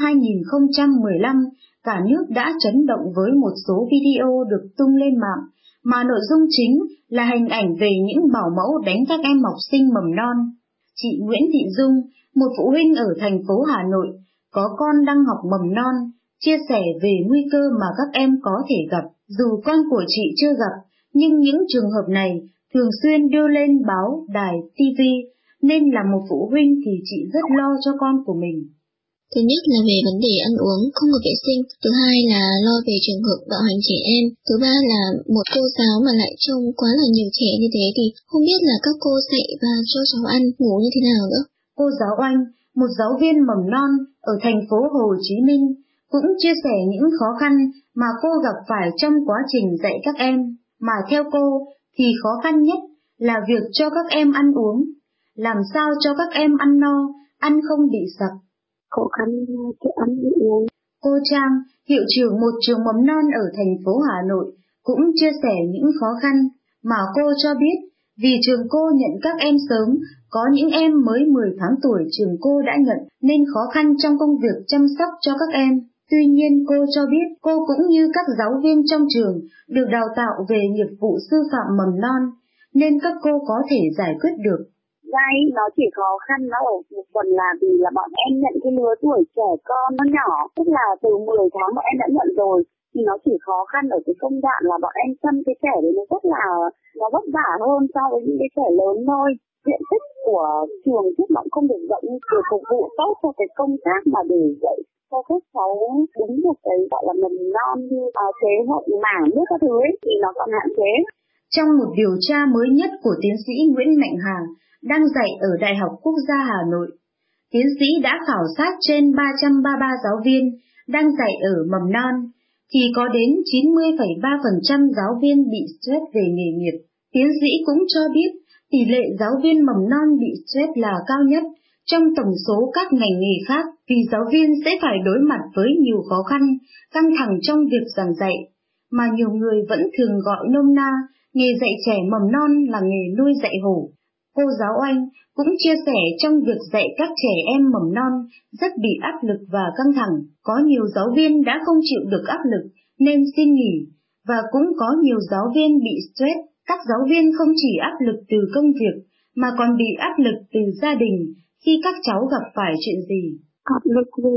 [SPEAKER 12] 2015, cả nước đã chấn động với một số video được tung lên mạng, mà nội dung chính là hình ảnh về những bảo mẫu đánh các em học sinh mầm non. Chị Nguyễn Thị Dung, một phụ huynh ở thành phố Hà Nội, có con đang học mầm non, chia sẻ về nguy cơ mà các em có thể gặp. Dù con của chị chưa gặp, nhưng những trường hợp này thường xuyên đưa lên báo, đài, TV, nên là một phụ huynh thì chị rất lo cho con của mình.
[SPEAKER 13] Thứ nhất là về vấn đề ăn uống không hợp vệ sinh, thứ hai là lo về trường hợp bạo hành trẻ em, thứ ba là một cô giáo mà lại trông quá là nhiều trẻ như thế thì không biết là các cô dạy và cho cháu ăn ngủ như thế nào nữa.
[SPEAKER 12] Cô giáo Oanh, một giáo viên mầm non ở thành phố Hồ Chí Minh, cũng chia sẻ những khó khăn mà cô gặp phải trong quá trình dạy các em, mà theo cô thì khó khăn nhất là việc cho các em ăn uống, làm sao cho các em ăn no, ăn không bị sặc.
[SPEAKER 6] Khó khăn cho ăn uống.
[SPEAKER 12] Cô Trang, hiệu trưởng một trường mầm non ở thành phố Hà Nội, cũng chia sẻ những khó khăn mà cô cho biết vì trường cô nhận các em sớm, có những em mới 10 tháng tuổi trường cô đã nhận nên khó khăn trong công việc chăm sóc cho các em. Tuy nhiên cô cho biết cô cũng như các giáo viên trong trường được đào tạo về nghiệp vụ sư phạm mầm non, nên các cô có thể giải quyết được.
[SPEAKER 6] Đây, nó chỉ khó khăn nó ở một phần là vì là bọn em nhận cái lứa tuổi trẻ con nó nhỏ, tức là từ 10 tháng bọn em đã nhận rồi, thì nó chỉ khó khăn ở cái công đoạn là bọn em chăm cái trẻ đấy nó rất là nó vất vả hơn so với những cái trẻ lớn thôi. Diện tích của trường trước nó cũng không được rộng để phục vụ tốt cho cái công tác mà để dạy cho các cháu đúng một cái gọi là mầm non như kế hoạch mảng nước các thứ ấy, thì nó còn hạn chế.
[SPEAKER 12] Trong một điều tra mới nhất của tiến sĩ Nguyễn Mạnh Hà đang dạy ở Đại học Quốc gia Hà Nội, tiến sĩ đã khảo sát trên 333 giáo viên đang dạy ở mầm non, thì có đến 90,3% giáo viên bị stress về nghề nghiệp. Tiến sĩ cũng cho biết tỷ lệ giáo viên mầm non bị stress là cao nhất trong tổng số các ngành nghề khác, vì giáo viên sẽ phải đối mặt với nhiều khó khăn, căng thẳng trong việc giảng dạy, mà nhiều người vẫn thường gọi nôm na nghề dạy trẻ mầm non là nghề nuôi dạy hổ. Cô giáo Oanh cũng chia sẻ trong việc dạy các trẻ em mầm non rất bị áp lực và căng thẳng. Có nhiều giáo viên đã không chịu được áp lực nên xin nghỉ, và cũng có nhiều giáo viên bị stress. Các giáo viên không chỉ áp lực từ công việc mà còn bị áp lực từ gia đình khi các cháu gặp phải chuyện gì.
[SPEAKER 6] Áp lực về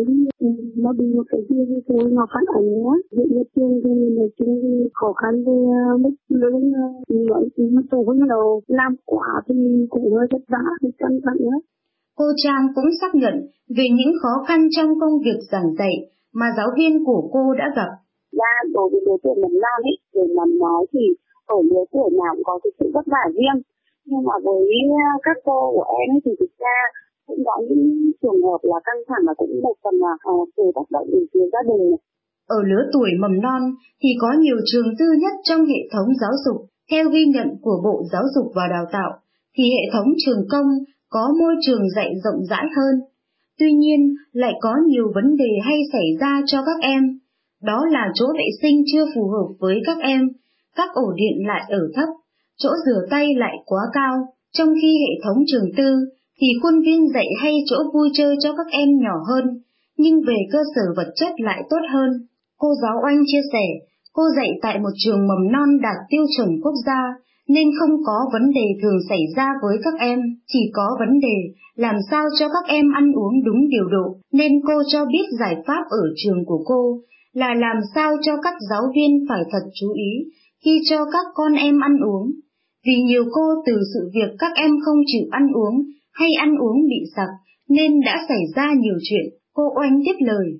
[SPEAKER 6] nó bị một cái gì thì nó phản ảnh nhé. Hiện nhà trường thì nói chung khó khăn về mức lương, nói chung tổ với đầu làm quả thì cũng hơi vất vả, thì căng thẳng nhé.
[SPEAKER 12] Cô Trang cũng xác nhận về những khó khăn trong công việc giảng dạy mà giáo viên của cô đã gặp.
[SPEAKER 6] Ra đối với đối tượng mầm non ấy, về mầm nói thì ở lứa tuổi nào cũng có cái sự vất vả riêng. Nhưng mà với các cô của em ấy thì thực ra cũng có những trường hợp là căng thẳng và cũng một phần là từ tác động từ phía gia đình.
[SPEAKER 12] Ở lứa tuổi mầm non thì có nhiều trường tư nhất trong hệ thống giáo dục. Theo ghi nhận của Bộ Giáo dục và Đào tạo, thì hệ thống trường công có môi trường dạy rộng rãi hơn. Tuy nhiên, lại có nhiều vấn đề hay xảy ra cho các em. Đó là chỗ vệ sinh chưa phù hợp với các em, các ổ điện lại ở thấp, chỗ rửa tay lại quá cao. Trong khi hệ thống trường tư thì khuôn viên dạy hay chỗ vui chơi cho các em nhỏ hơn, nhưng về cơ sở vật chất lại tốt hơn. Cô giáo Oanh chia sẻ, cô dạy tại một trường mầm non đạt tiêu chuẩn quốc gia, nên không có vấn đề thường xảy ra với các em, chỉ có vấn đề làm sao cho các em ăn uống đúng điều độ, nên cô cho biết giải pháp ở trường của cô là làm sao cho các giáo viên phải thật chú ý khi cho các con em ăn uống. Vì nhiều cô từ sự việc các em không chịu ăn uống hay ăn uống bị sặc nên đã xảy ra nhiều chuyện. Cô Oanh tiếp lời.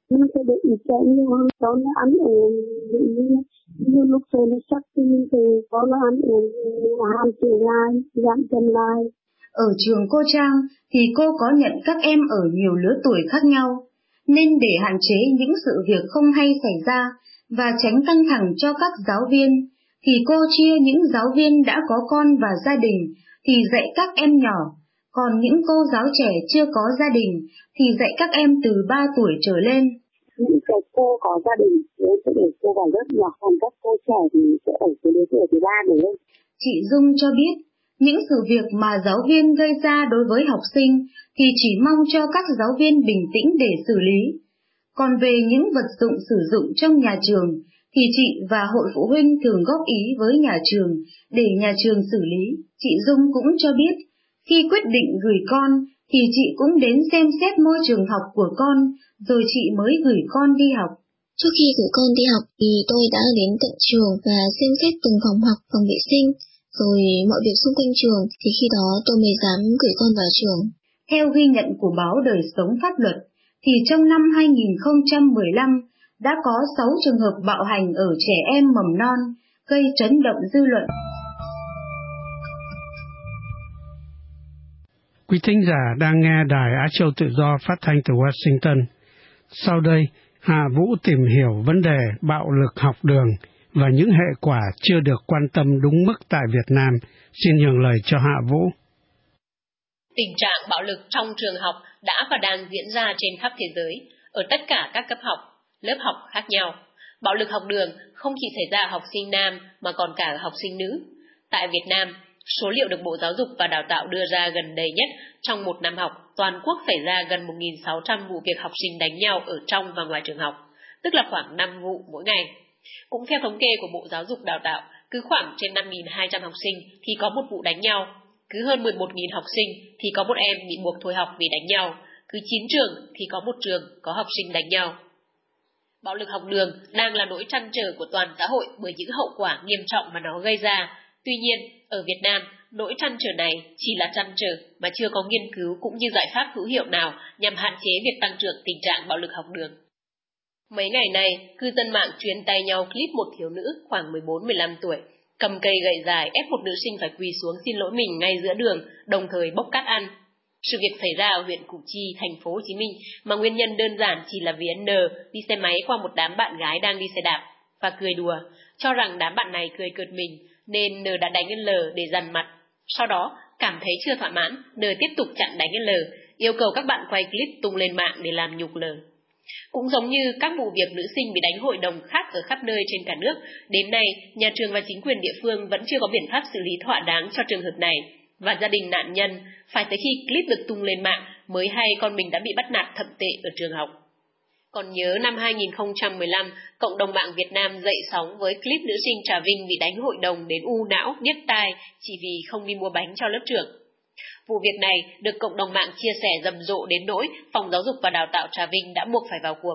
[SPEAKER 6] nó sẽ được ý trẻ nhiều hơn, cho nó ăn uống như lúc trời nó sắp sinh thì có nó ăn uống hạn chế lại, giảm dần lại.
[SPEAKER 12] Ở trường cô Trang thì cô có nhận các em ở nhiều lứa tuổi khác nhau, nên để hạn chế những sự việc không hay xảy ra và tránh căng thẳng cho các giáo viên, thì cô chia những giáo viên đã có con và gia đình thì dạy các em nhỏ, còn những cô giáo trẻ chưa có gia đình thì dạy các em từ 3 tuổi trở lên.
[SPEAKER 6] Những cái cô có gia đình sẽ để cô vào lớp nhỏ, còn các cô trẻ thì sẽ ở từ lứa tuổi thứ 3 trở lên.
[SPEAKER 12] Chị Dung cho biết, những sự việc mà giáo viên gây ra đối với học sinh thì chỉ mong cho các giáo viên bình tĩnh để xử lý. Còn về những vật dụng sử dụng trong nhà trường thì chị và hội phụ huynh thường góp ý với nhà trường để nhà trường xử lý. Chị Dung cũng cho biết, khi quyết định gửi con thì chị cũng đến xem xét môi trường học của con, rồi chị mới gửi con đi học.
[SPEAKER 13] Trước khi gửi con đi học thì tôi đã đến tận trường và xem xét từng phòng học, phòng vệ sinh, rồi mọi việc xung quanh trường, thì khi đó tôi mới dám gửi con vào trường.
[SPEAKER 12] Theo ghi nhận của báo Đời Sống Pháp Luật, thì trong năm 2015 đã có 6 trường hợp bạo hành ở trẻ em mầm non, gây chấn động dư luận.
[SPEAKER 2] Quý thính giả đang nghe Đài Á Châu Tự Do phát thanh từ Washington. Sau đây, Hạ Vũ tìm hiểu vấn đề bạo lực học đường và những hệ quả chưa được quan tâm đúng mức tại Việt Nam. Xin nhường lời cho Hạ Vũ.
[SPEAKER 14] Tình trạng bạo lực trong trường học đã và đang diễn ra trên khắp thế giới, ở tất cả các cấp học, lớp học khác nhau. Bạo lực học đường không chỉ xảy ra ở học sinh nam mà còn cả ở học sinh nữ. Tại Việt Nam, số liệu được Bộ Giáo dục và Đào tạo đưa ra gần đây nhất, trong một năm học, toàn quốc xảy ra gần 1.600 vụ việc học sinh đánh nhau ở trong và ngoài trường học, tức là khoảng 5 vụ mỗi ngày. Cũng theo thống kê của Bộ Giáo dục Đào tạo, cứ khoảng trên 5.200 học sinh thì có một vụ đánh nhau, cứ hơn 11.000 học sinh thì có một em bị buộc thôi học vì đánh nhau, cứ 9 trường thì có một trường có học sinh đánh nhau. Bạo lực học đường đang là nỗi trăn trở của toàn xã hội bởi những hậu quả nghiêm trọng mà nó gây ra. Tuy nhiên, ở Việt Nam, nỗi trăn trở này chỉ là trăn trở mà chưa có nghiên cứu cũng như giải pháp hữu hiệu nào nhằm hạn chế việc tăng trưởng tình trạng bạo lực học đường. Mấy ngày nay, cư dân mạng truyền tay nhau clip một thiếu nữ khoảng 14-15 tuổi, cầm cây gậy dài ép một nữ sinh phải quỳ xuống xin lỗi mình ngay giữa đường, đồng thời bốc cát ăn. Sự việc xảy ra ở huyện Củ Chi, thành phố Hồ Chí Minh, mà nguyên nhân đơn giản chỉ là vì anh N đi xe máy qua một đám bạn gái đang đi xe đạp và cười đùa, cho rằng đám bạn này cười cợt mình nên N đã đánh anh L để dằn mặt. Sau đó, cảm thấy chưa thỏa mãn, N tiếp tục chặn đánh anh L, yêu cầu các bạn quay clip tung lên mạng để làm nhục L. Cũng giống như các vụ việc nữ sinh bị đánh hội đồng khác ở khắp nơi trên cả nước, đến nay, nhà trường và chính quyền địa phương vẫn chưa có biện pháp xử lý thỏa đáng cho trường hợp này, và gia đình nạn nhân phải tới khi clip được tung lên mạng mới hay con mình đã bị bắt nạt thậm tệ ở trường học. Còn nhớ năm 2015, cộng đồng mạng Việt Nam dậy sóng với clip nữ sinh Trà Vinh bị đánh hội đồng đến u não, điếc tai chỉ vì không đi mua bánh cho lớp trưởng. Vụ việc này được cộng đồng mạng chia sẻ rầm rộ đến nỗi Phòng Giáo dục và Đào tạo Trà Vinh đã buộc phải vào cuộc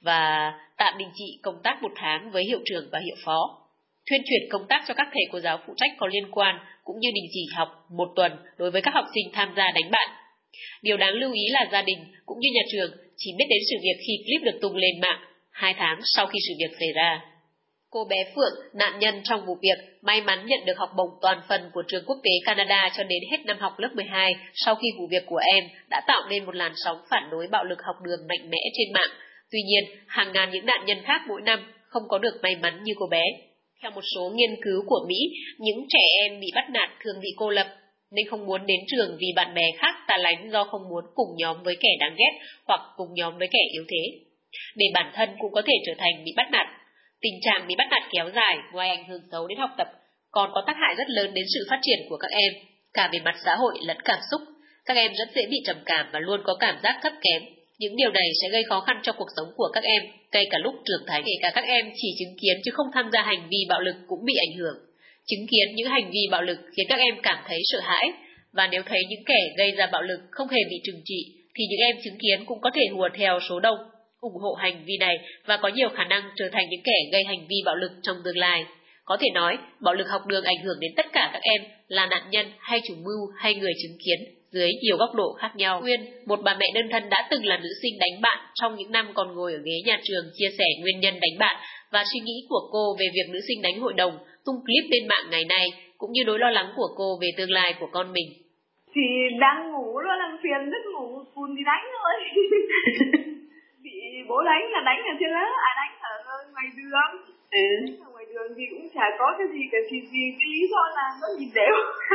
[SPEAKER 14] và tạm đình chỉ công tác 1 tháng với hiệu trưởng và hiệu phó. Thuyên chuyển công tác cho các thầy cô giáo phụ trách có liên quan cũng như đình chỉ học 1 tuần đối với các học sinh tham gia đánh bạn. Điều đáng lưu ý là gia đình cũng như nhà trường chỉ biết đến sự việc khi clip được tung lên mạng 2 tháng sau khi sự việc xảy ra. Cô bé Phượng, nạn nhân trong vụ việc, may mắn nhận được học bổng toàn phần của trường quốc tế Canada cho đến hết năm học lớp 12 sau khi vụ việc của em đã tạo nên một làn sóng phản đối bạo lực học đường mạnh mẽ trên mạng. Tuy nhiên, hàng ngàn những nạn nhân khác mỗi năm không có được may mắn như cô bé. Theo một số nghiên cứu của Mỹ, những trẻ em bị bắt nạt thường bị cô lập, nên không muốn đến trường vì bạn bè khác tà lánh do không muốn cùng nhóm với kẻ đáng ghét hoặc cùng nhóm với kẻ yếu thế. Để bản thân cũng có thể trở thành bị bắt nạt. Tình trạng bị bắt nạt kéo dài ngoài ảnh hưởng xấu đến học tập còn có tác hại rất lớn đến sự phát triển của các em, cả về mặt xã hội lẫn cảm xúc. Các em rất dễ bị trầm cảm và luôn có cảm giác thấp kém. Những điều này sẽ gây khó khăn cho cuộc sống của các em, ngay cả lúc trưởng thành. Kể cả các em chỉ chứng kiến chứ không tham gia hành vi bạo lực cũng bị ảnh hưởng. Chứng kiến những hành vi bạo lực khiến các em cảm thấy sợ hãi, và nếu thấy những kẻ gây ra bạo lực không hề bị trừng trị, thì những em chứng kiến cũng có thể hùa theo số đông, ủng hộ hành vi này và có nhiều khả năng trở thành những kẻ gây hành vi bạo lực trong tương lai. Có thể nói, bạo lực học đường ảnh hưởng đến tất cả các em, là nạn nhân hay chủ mưu hay người chứng kiến, dưới nhiều góc độ khác nhau. Nguyên, một bà mẹ đơn thân đã từng là nữ sinh đánh bạn trong những năm còn ngồi ở ghế nhà trường, chia sẻ nguyên nhân đánh bạn và suy nghĩ của cô về việc nữ sinh đánh hội đồng, tung clip lên mạng ngày nay, cũng như nỗi lo lắng của cô về tương lai của con mình.
[SPEAKER 15] Thì đang ngủ nó làm phiền rất ngủ buồn thì đánh thôi. Bị bố đánh là đánh ở trên lớp, đánh ở ngoài đường. Đánh ở ngoài đường thì cũng chả có cái gì cả, chỉ vì cái lý do là nó nhìn đều.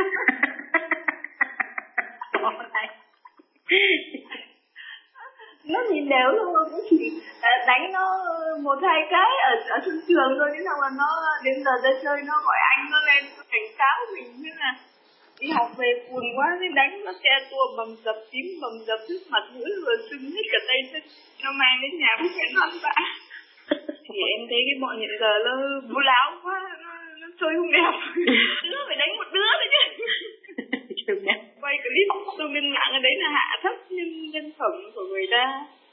[SPEAKER 15] Nó nhìn đều luôn, cũng chỉ đánh nó một hai cái ở sân trường thôi, thế xong là nó đến giờ ra chơi nó gọi anh nó lên nó cảnh cáo mình, thế là đi học về buồn quá nên đánh nó xe tua bầm dập, tím bầm dập trước mặt mũi rồi sưng hết cả tay chân, nó mang đến nhà bố mẹ nó ăn vạ. Thì em thấy cái bọn hiện giờ nó bố láo quá, nó chơi không đẹp. Đứa phải đánh một đứa thôi chứ. Quay clip tôi bên mạng ở đấy là hạ thấp nhân phẩm của người ta,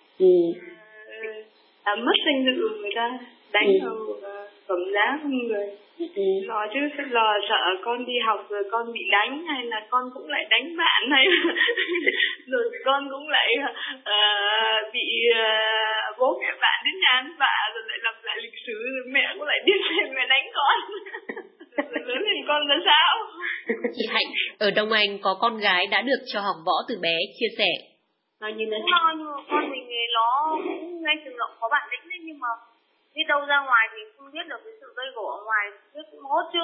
[SPEAKER 15] mất danh dự của người ta, đánh vào phẩm giá con người. Lo chứ lo sợ con đi học rồi con bị đánh, hay là con cũng lại đánh bạn, hay rồi con cũng lại bị bố mẹ bạn đến nhà ăn vạ, rồi lại lặp lại lịch sử, rồi mẹ cũng lại điên lên mẹ đánh con. Lớn lên con là sao?
[SPEAKER 14] Chị Hạnh ở Đông Anh có con gái đã được cho học võ từ bé, chia sẻ.
[SPEAKER 6] Nói như nhưng mà con mình nó cũng ngay trường động có bản lĩnh đấy, nhưng mà đi đâu ra ngoài thì không biết được cái sự gây gổ ở ngoài, biết cũng hốt chứ.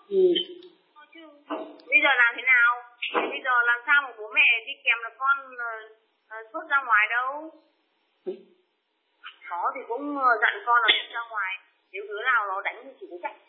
[SPEAKER 6] Bây giờ làm thế nào? Bây giờ làm sao mà bố mẹ đi kèm là con xuất ra ngoài đâu? Có thì cũng dặn con là ra ngoài, nếu đứa nào nó đánh thì chỉ có chạy.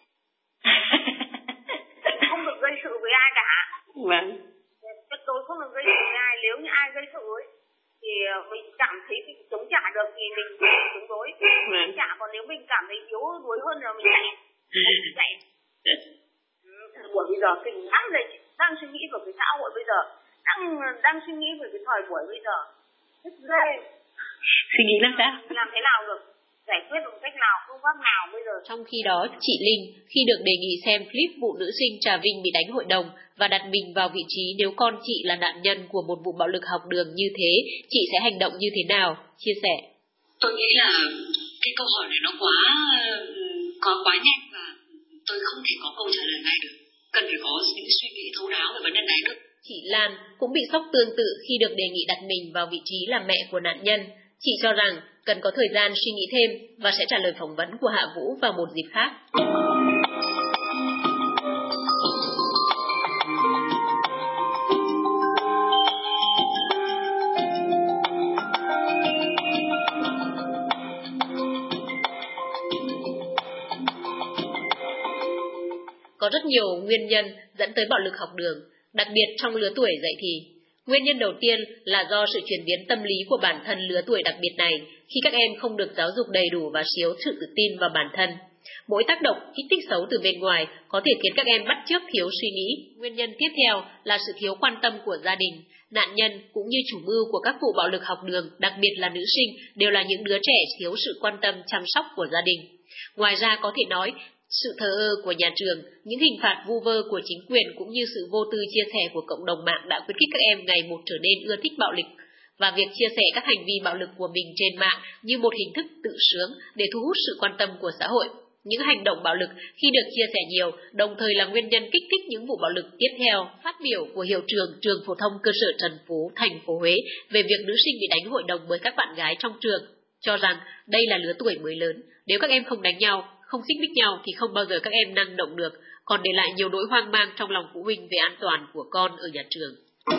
[SPEAKER 6] Không được gây sự với ai cả.
[SPEAKER 15] Vâng.
[SPEAKER 6] Tuyệt đối không được gây sự với ai. Nếu như ai gây sự ấy thì mình cảm thấy mình chống trả được thì mình chống đối, chống trả. Còn nếu mình cảm thấy yếu đuối hơn là mình chạy. Chạy. Buổi bây giờ kinh lắm đây, đang suy nghĩ về cái xã hội bây giờ, đang suy nghĩ về cái thời buổi bây giờ. Rất ghê.
[SPEAKER 15] Suy nghĩ làm sao?
[SPEAKER 6] Làm thế nào được? Giải quyết một cách nào, phương pháp nào bây giờ.
[SPEAKER 14] Trong khi đó, chị Linh khi được đề nghị xem clip vụ nữ sinh Trà Vinh bị đánh hội đồng và đặt mình vào vị trí nếu con chị là nạn nhân của một vụ bạo lực học đường như thế, chị sẽ hành động như thế nào? Chia sẻ.
[SPEAKER 16] Tôi nghĩ là cái câu hỏi này nó quá nhanh và tôi không thể có câu trả lời ngay được. Cần phải có những suy nghĩ thấu đáo về vấn đề này nữa.
[SPEAKER 14] Chị Lan cũng bị sốc tương tự khi được đề nghị đặt mình vào vị trí là mẹ của nạn nhân. Chị cho rằng cần có thời gian suy nghĩ thêm và sẽ trả lời phỏng vấn của Hạ Vũ vào một dịp khác. Có rất nhiều nguyên nhân dẫn tới bạo lực học đường, đặc biệt trong lứa tuổi dậy thì. Nguyên nhân đầu tiên là do sự chuyển biến tâm lý của bản thân lứa tuổi đặc biệt này khi các em không được giáo dục đầy đủ và thiếu sự tự tin vào bản thân. Mỗi tác động kích thích xấu từ bên ngoài có thể khiến các em bắt chước thiếu suy nghĩ. Nguyên nhân tiếp theo là sự thiếu quan tâm của gia đình. Nạn nhân cũng như chủ mưu của các vụ bạo lực học đường, đặc biệt là nữ sinh, đều là những đứa trẻ thiếu sự quan tâm chăm sóc của gia đình. Ngoài ra có thể nói, sự thờ ơ của nhà trường, những hình phạt vu vơ của chính quyền cũng như sự vô tư chia sẻ của cộng đồng mạng đã khuyến khích các em ngày một trở nên ưa thích bạo lực, và việc chia sẻ các hành vi bạo lực của mình trên mạng như một hình thức tự sướng để thu hút sự quan tâm của xã hội. Những hành động bạo lực khi được chia sẻ nhiều đồng thời là nguyên nhân kích thích những vụ bạo lực tiếp theo. Phát biểu của hiệu trưởng trường phổ thông cơ sở Trần Phú, thành phố Huế về việc nữ sinh bị đánh hội đồng bởi các bạn gái trong trường, cho rằng đây là lứa tuổi mới lớn, nếu các em không đánh nhau, không xích mích nhau thì không bao giờ các em năng động được, còn để lại nhiều nỗi hoang mang trong lòng phụ huynh về an toàn của con ở nhà trường.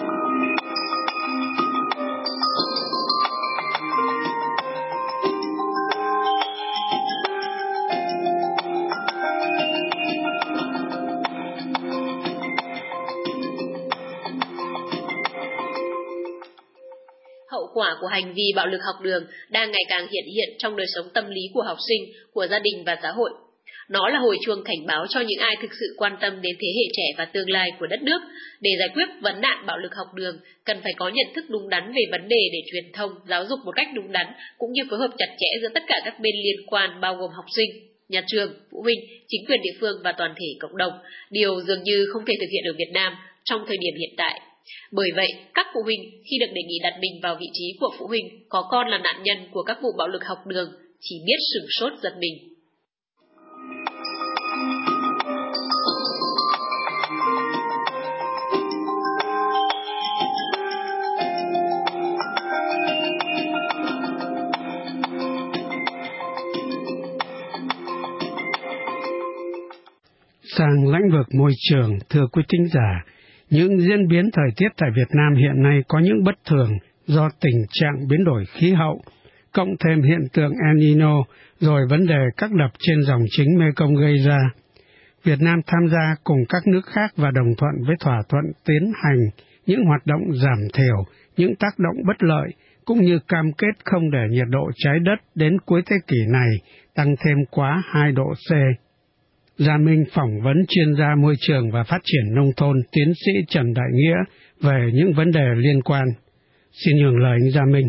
[SPEAKER 14] Hậu quả của hành vi bạo lực học đường đang ngày càng hiện trong đời sống tâm lý của học sinh, của gia đình và xã hội. Nó là hồi chuông cảnh báo cho những ai thực sự quan tâm đến thế hệ trẻ và tương lai của đất nước. Để giải quyết vấn nạn bạo lực học đường, cần phải có nhận thức đúng đắn về vấn đề để truyền thông, giáo dục một cách đúng đắn, cũng như phối hợp chặt chẽ giữa tất cả các bên liên quan bao gồm học sinh, nhà trường, phụ huynh, chính quyền địa phương và toàn thể cộng đồng. Điều dường như không thể thực hiện ở Việt Nam trong thời điểm hiện tại. Bởi vậy, các phụ huynh khi được đề nghị đặt mình vào vị trí của phụ huynh có con là nạn nhân của các vụ bạo lực học đường chỉ biết sửng sốt giật mình.
[SPEAKER 2] Sang lĩnh vực môi trường, thưa quý thính giả, những diễn biến thời tiết tại Việt Nam hiện nay có những bất thường do tình trạng biến đổi khí hậu, cộng thêm hiện tượng El Nino, rồi vấn đề các đập trên dòng chính Mekong gây ra. Việt Nam tham gia cùng các nước khác và đồng thuận với thỏa thuận tiến hành những hoạt động giảm thiểu những tác động bất lợi, cũng như cam kết không để nhiệt độ trái đất đến cuối thế kỷ này tăng thêm quá 2 độ C. Gia Minh phỏng vấn chuyên gia môi trường và phát triển nông thôn tiến sĩ Trần Đại Nghĩa về những vấn đề liên quan. Xin nhường lời anh Gia Minh.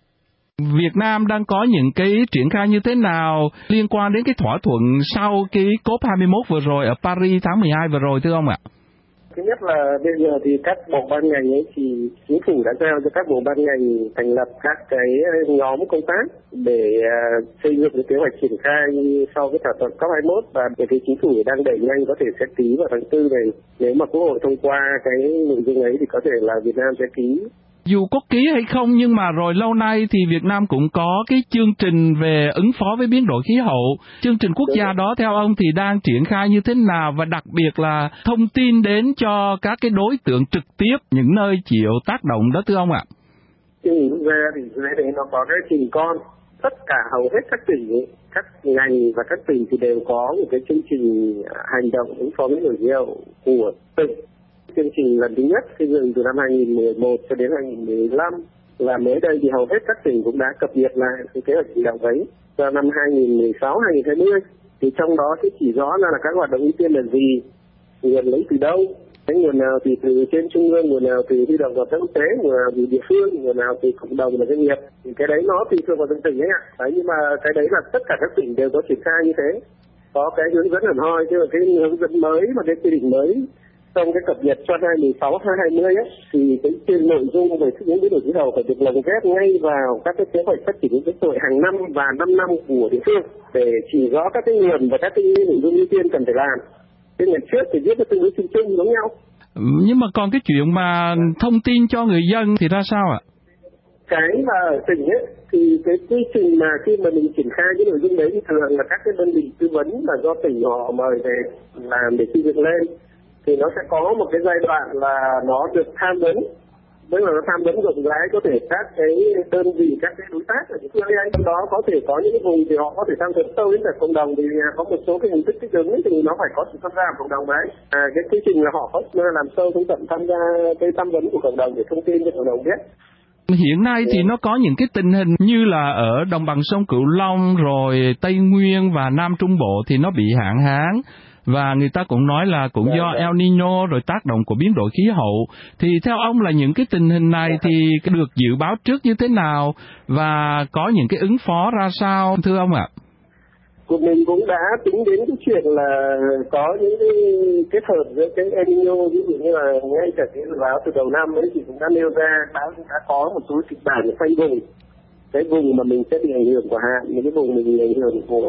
[SPEAKER 17] Việt Nam đang có những cái triển khai như thế nào liên quan đến cái thỏa thuận sau cái COP21 vừa rồi ở Paris tháng 12 vừa rồi thưa ông ạ?
[SPEAKER 18] Thứ nhất là bây giờ thì các bộ ban ngành ấy thì chính phủ đã giao cho các bộ ban ngành thành lập các cái nhóm công tác để xây dựng cái kế hoạch triển khai sau cái thỏa thuận COP21, và cái chính phủ đang đẩy nhanh có thể sẽ ký vào tháng 4 này. Nếu mà Quốc hội thông qua cái nội dung ấy thì có thể là Việt Nam sẽ ký.
[SPEAKER 17] Dù có ký hay không nhưng mà rồi lâu nay thì Việt Nam cũng có cái chương trình về ứng phó với biến đổi khí hậu. Chương trình quốc gia đó theo ông thì đang triển khai như thế nào, và đặc biệt là thông tin đến cho các cái đối tượng trực tiếp những nơi chịu tác động đó thưa ông ạ?
[SPEAKER 18] Chương trình quốc gia thì nó có cái trình con. Tất cả hầu hết các tỉnh, các ngành và các tỉnh thì đều có một cái chương trình hành động ứng phó với biến đổi khí hậu của tỉnh. Chương trình lần thứ nhất xây dựng từ năm 2011 cho đến 2015, và mới đây thì hầu hết các tỉnh cũng đã cập nhật lại cái kế hoạch hành động ấy cho năm 2016-2020. Thì trong đó thì chỉ rõ là các hoạt động ưu tiên là gì, nguồn lấy từ đâu, cái nguồn nào thì từ trên trung ương, nguồn nào từ huy động hợp tác quốc tế, nguồn nào từ địa phương, nguồn nào từ cộng đồng và doanh nghiệp. Thì cái đấy nó tùy thuộc vào từng tỉnh ấy ạ. Đấy, nhưng mà cái đấy là tất cả các tỉnh đều có triển khai như thế. Có cái hướng dẫn hẳn hoi, chứ là cái hướng dẫn mới mà cái quy định mới trong cái cập nhật cho 2016-2020 ấy, thì cái trên nội dung về thích ứng biến đổi khí hậu phải được lồng ghép ngay vào các cái kế hoạch phát triển kinh tế xã hội hàng năm và 5 năm của địa phương để chỉ rõ các cái nguồn và các cái nội dung ưu tiên cần phải làm. Cái ngày trước thì viết nó tương đối chung chung giống nhau.
[SPEAKER 17] Nhưng mà còn cái chuyện mà thông tin cho người dân thì ra sao ạ?
[SPEAKER 18] Cái mà ở tỉnh ấy thì cái quy trình mà khi mà mình triển khai cái nội dung đấy thì thường là các cái đơn vị tư vấn mà do tỉnh họ mời về làm để xây dựng lên, thì nó sẽ có một cái giai đoạn là nó được tham vấn, tức là nó tham vấn rộng rãi có thể các cái đơn vị, các cái đối tác ở địa phương ấy, trong đó có thể có những cái vùng thì họ có thể tham vấn sâu đến cả cộng đồng, thì có một số cái hình thức thích ứng thì nó phải có sự tham gia của cộng đồng đấy. Cái quy trình là họ có làm sâu xuống tận tham gia cái tham vấn của cộng đồng để thông tin cho cộng đồng biết.
[SPEAKER 17] Hiện nay thì nó có những cái tình hình như là ở đồng bằng sông Cửu Long rồi Tây Nguyên và Nam Trung Bộ thì nó bị hạn hán. Và người ta cũng nói là cũng do El Nino rồi tác động của biến đổi khí hậu. Thì theo ông là những cái tình hình này thì được dự báo trước như thế nào và có những cái ứng phó ra sao thưa ông ạ?
[SPEAKER 18] Của mình cũng đã tính đến cái chuyện là có những cái kết hợp giữa cái El Nino, ví dụ như là ngay cả cái dự báo từ đầu năm ấy thì cũng đã nêu ra, báo cũng đã có một số kịch bản khoanh vùng. Cái vùng mà mình sẽ bị ảnh hưởng của hạn, những cái vùng mình bị ảnh hưởng của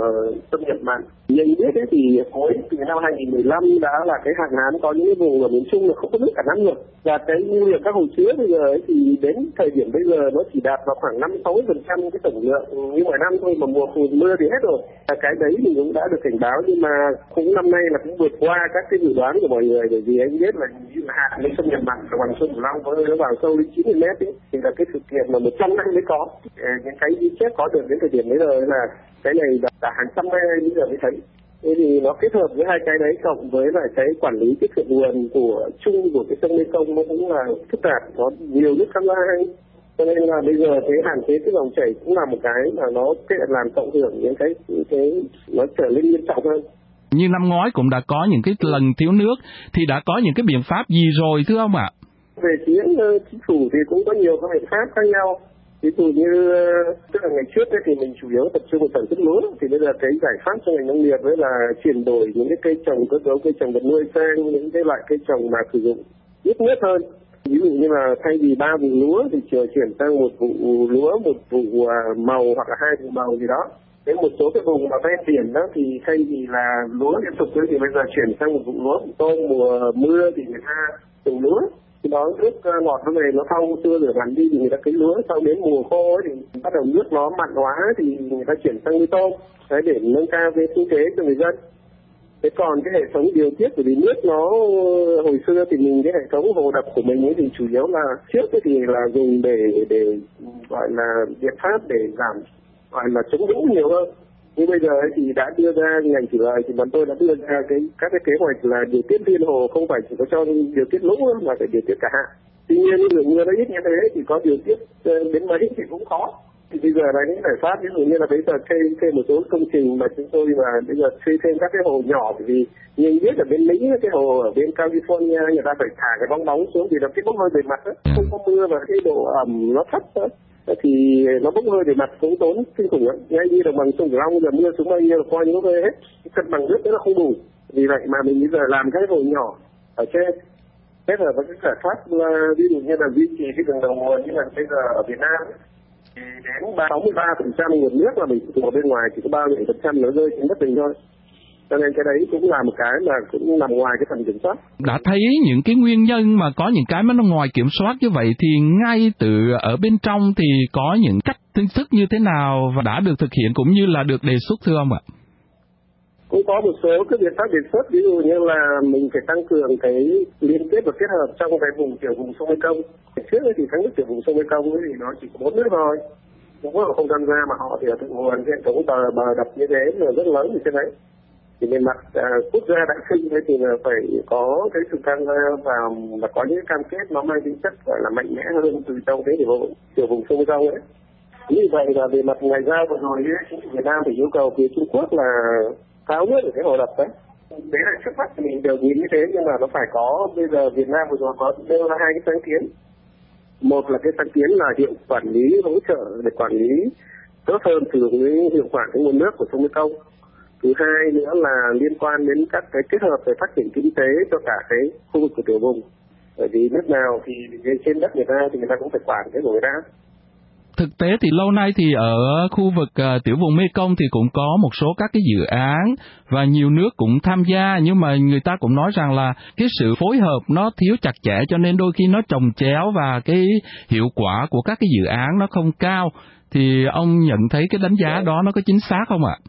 [SPEAKER 18] xâm nhập mặn. Như biết ấy thì cuối từ năm 2015 đã là cái hạn hán có những cái vùng ở miền Trung là không có nước cả năm rồi. Và cái lưu lượng các hồ chứa bây giờ ấy thì đến thời điểm bây giờ nó chỉ đạt vào khoảng 5-60% cái tổng lượng như mọi năm thôi, mà mưa thì hết rồi. Cái đấy thì cũng đã được cảnh báo, nhưng mà cũng năm nay là cũng vượt qua các cái dự đoán của mọi người, bởi vì anh biết là như là hạn đến xâm nhập mặn ở bằng sông Cửu Long có vào sâu đến 90 mét ấy, thì là cái sự kiện mà 100 năm mới có. Những cái ghi chép có được đến thời điểm bây giờ là cái này đã hàng trăm năm bây giờ mới thấy. Thế thì nó kết hợp với hai cái đấy cộng với lại cái quản lý cái thượng nguồn của chung của cái sông Mekong nó cũng là phức tạp, có nhiều nước tham gia hay. Cho nên là bây giờ cái hạn chế cái dòng chảy cũng là một cái mà nó sẽ làm cộng hưởng những cái nó trở lên nghiêm trọng hơn.
[SPEAKER 17] Như năm ngoái cũng đã có những cái lần thiếu nước thì đã có những cái biện pháp gì rồi thưa ông ạ?
[SPEAKER 18] Về phía chính phủ thì cũng có nhiều các biện pháp khác nhau. Ví dụ như tức là ngày trước ấy, thì mình chủ yếu tập trung vào sản xuất lúa, thì bây giờ cái giải pháp cho ngành nông nghiệp ấy là chuyển đổi những cái cây trồng cơ cấu cây trồng vật nuôi sang những cái loại cây trồng mà sử dụng ít nước hơn. Ví dụ như là thay vì 3 vụ lúa thì chuyển sang một vụ lúa, một vụ màu hoặc là 2 vụ màu gì đó. Đến một số cái vùng mà ven biển đó thì thay vì là lúa liên tục thì bây giờ chuyển sang một vụ lúa vụ tôm, mùa mưa thì người ta trồng lúa. Khi đó nước ngọt nó về nó phong xưa rửa mặn đi thì người ta cấy lúa, sau đến mùa khô ấy thì bắt đầu nước nó mặn hóa thì người ta chuyển sang nuôi tôm. Đấy, để nâng cao cái kinh tế cho người dân. Thế còn cái hệ thống điều tiết, bởi vì nước nó hồi xưa thì mình cái hệ thống hồ đập của mình ấy thì chủ yếu là trước thì là dùng để gọi là biện pháp để giảm gọi là chống lũ nhiều hơn. Nhưng bây giờ ấy thì đã đưa ra ngành thủy lợi thì bọn tôi đã đưa ra các cái kế hoạch là điều tiết liên hồ, không phải chỉ có cho điều tiết lũ mà phải điều tiết cả hạn. Tuy nhiên lượng mưa nó ít như thế thì có điều tiết đến mấy thì cũng khó. Thì bây giờ là những giải pháp, ví dụ như là bây giờ thêm một số công trình mà chúng tôi mà bây giờ xây thêm các cái hồ nhỏ, bởi vì như biết ở bên Mỹ cái hồ ở bên California người ta phải thả cái bong bóng xuống vì nó cái bốc hơi bề mặt đó, không có mưa và cái độ ẩm nó thấp đó. Thì nó bốc hơi bề mặt cũng tốn kinh khủng lắm. Ngay như đồng bằng sông Cửu Long giờ mưa xuống bao nhiêu là coi như nó rơi hết, cân bằng nước nó không đủ. Vì vậy mà mình bây giờ làm cái hồ nhỏ ở trên kết hợp với cái giải pháp ví dụ như là duy trì cái đường đầu nguồn như là bây giờ ở Việt Nam thì đến 63% nguồn nước là mình phụ thuộc ở bên ngoài, chỉ có 37% nó rơi trên đất mình thôi. Cho nên cái đấy cũng là một cái mà cũng nằm ngoài cái phần kiểm soát.
[SPEAKER 17] Đã thấy những cái nguyên nhân mà có những cái mà nó ngoài kiểm soát như vậy thì ngay từ ở bên trong thì có những cách thức như thế nào và đã được thực hiện cũng như là được đề xuất thưa ông ạ?
[SPEAKER 18] Cũng có một số cái biện pháp đề xuất, ví dụ như là mình phải tăng cường cái liên kết và kết hợp trong cái tiểu vùng sông Mekong. Trước thì các nước tiểu vùng sông Mekong thì nó chỉ có 4 nước thôi, Trung Quốc không tham gia mà họ thì ở thượng nguồn hệ thống bờ đập như thế là rất lớn như thế đấy. Thì về mặt quốc gia đại sinh thì là phải có cái sự tham gia vào và có những cam kết nó mang tính chất gọi là mạnh mẽ hơn từ trong cái tiểu vùng sông Mekong ấy. Như vậy là về mặt ngoại giao vừa rồi chính phủ Việt Nam phải yêu cầu phía Trung Quốc là tháo nước ở cái hồ đập đấy. Đấy là trước mắt mình đều nhìn như thế, nhưng mà nó phải có, bây giờ Việt Nam vừa rồi có đưa ra 2 cái sáng kiến. Một là cái sáng kiến là hiệu quản lý hỗ trợ để quản lý tốt hơn sử dụng hiệu quả cái nguồn nước của sông Mekong. Thứ hai nữa là liên quan đến các cái kết hợp về phát triển kinh tế cho cả cái khu vực của tiểu vùng. Bởi vì nước nào thì trên đất người ta thì người ta cũng phải quản cái của người ta.
[SPEAKER 17] Thực tế thì lâu nay thì ở khu vực tiểu vùng Mekong thì cũng có một số các cái dự án và nhiều nước cũng tham gia, nhưng mà người ta cũng nói rằng là cái sự phối hợp nó thiếu chặt chẽ cho nên đôi khi nó chồng chéo và cái hiệu quả của các cái dự án nó không cao. Thì ông nhận thấy cái đánh giá đó nó có chính xác không ạ?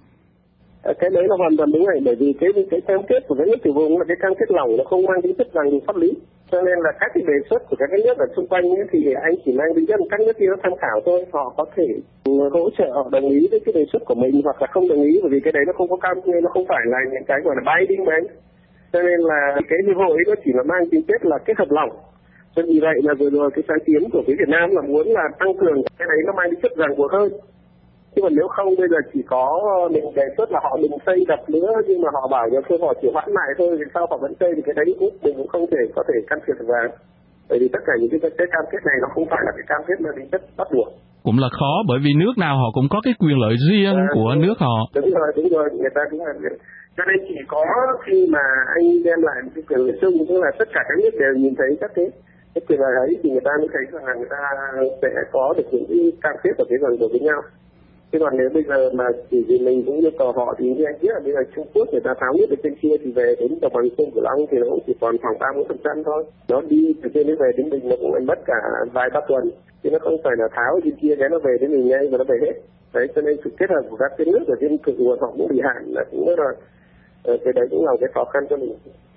[SPEAKER 18] Cái đấy là hoàn toàn đúng rồi, bởi vì cái cam kết của các nước tiểu vùng là cái cam kết lỏng, nó không mang tính chất ràng buộc pháp lý. Cho nên là các cái đề xuất của các nước ở xung quanh ấy, thì anh chỉ mang tính chất các nước kia tham khảo thôi, họ có thể hỗ trợ, họ đồng ý với cái đề xuất của mình hoặc là không đồng ý, bởi vì cái đấy nó không có cam kết, nó không phải là những cái gọi là binding mà anh. Cho nên là cái hiệp hội ấy nó chỉ là mang tính chất là kết hợp lỏng. Cho vì vậy là vừa rồi cái sáng kiến của phía Việt Nam là muốn là tăng cường cái đấy nó mang tính chất ràng buộc hơn. Nhưng mà nếu không bây giờ chỉ có mình đề xuất là họ đừng xây đập nữa, nhưng mà họ bảo là thôi họ chỉ hoãn lại thôi, vì sao họ vẫn xây thì cái đấy mình cũng không thể có thể can thiệp vào. Bởi vì tất cả những cái cam kết này nó không phải là cái cam kết mà tính chất bắt buộc.
[SPEAKER 17] Cũng là khó bởi vì nước nào họ cũng có cái quyền lợi riêng của nước họ.
[SPEAKER 18] Đúng rồi, người ta cũng là cho nên chỉ có khi mà anh đem lại cái quyền lợi chung, tức là tất cả các nước đều nhìn thấy các cái quyền lợi ấy thì người ta mới thấy rằng là người ta sẽ có được những cái cam kết ở cái gần với nhau. Chứ còn nếu bây giờ mà chỉ vì mình cũng yêu cầu họ thì như anh biết là bây giờ Trung Quốc người ta tháo nước ở trên kia thì về đến đồng bằng sông Cửu Long thì nó cũng chỉ còn khoảng 30% thôi. Nó đi từ trên đến về đến mình nó cũng phải mất cả vài ba tuần. Chứ nó không phải là tháo trên kia cái nó về đến mình ngay và nó về hết. Đấy, cho nên sự kết hợp của các cái nước ở trên thượng nguồn họ cũng bị hạn, là cũng rất là cái đấy cũng là cái khó khăn cho mình.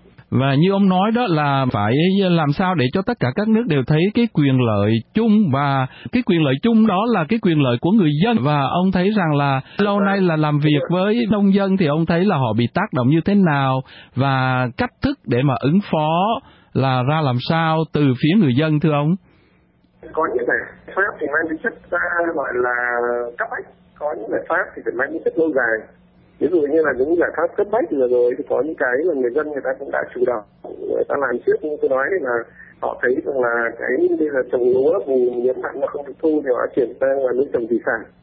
[SPEAKER 17] Và như ông nói đó là phải làm sao để cho tất cả các nước đều thấy cái quyền lợi chung, và cái quyền lợi chung đó là cái quyền lợi của người dân. Và ông thấy rằng là lâu nay là làm việc với nông dân thì ông thấy là họ bị tác động như thế nào và cách thức để mà ứng phó là ra làm sao từ phía người dân thưa ông?
[SPEAKER 18] Có những giải pháp thì mang tính chất gọi là cấp bách, có những giải pháp thì phải mang tính chất lâu dài. Ví dụ như là những giải pháp cấp bách vừa rồi thì có những cái là người dân người ta cũng đã chủ động, người ta làm trước, như tôi nói là họ thấy rằng là cái bây giờ trồng lúa vùng nhiễm mặn nó không được thu thì họ chuyển sang là nuôi trồng thủy sản.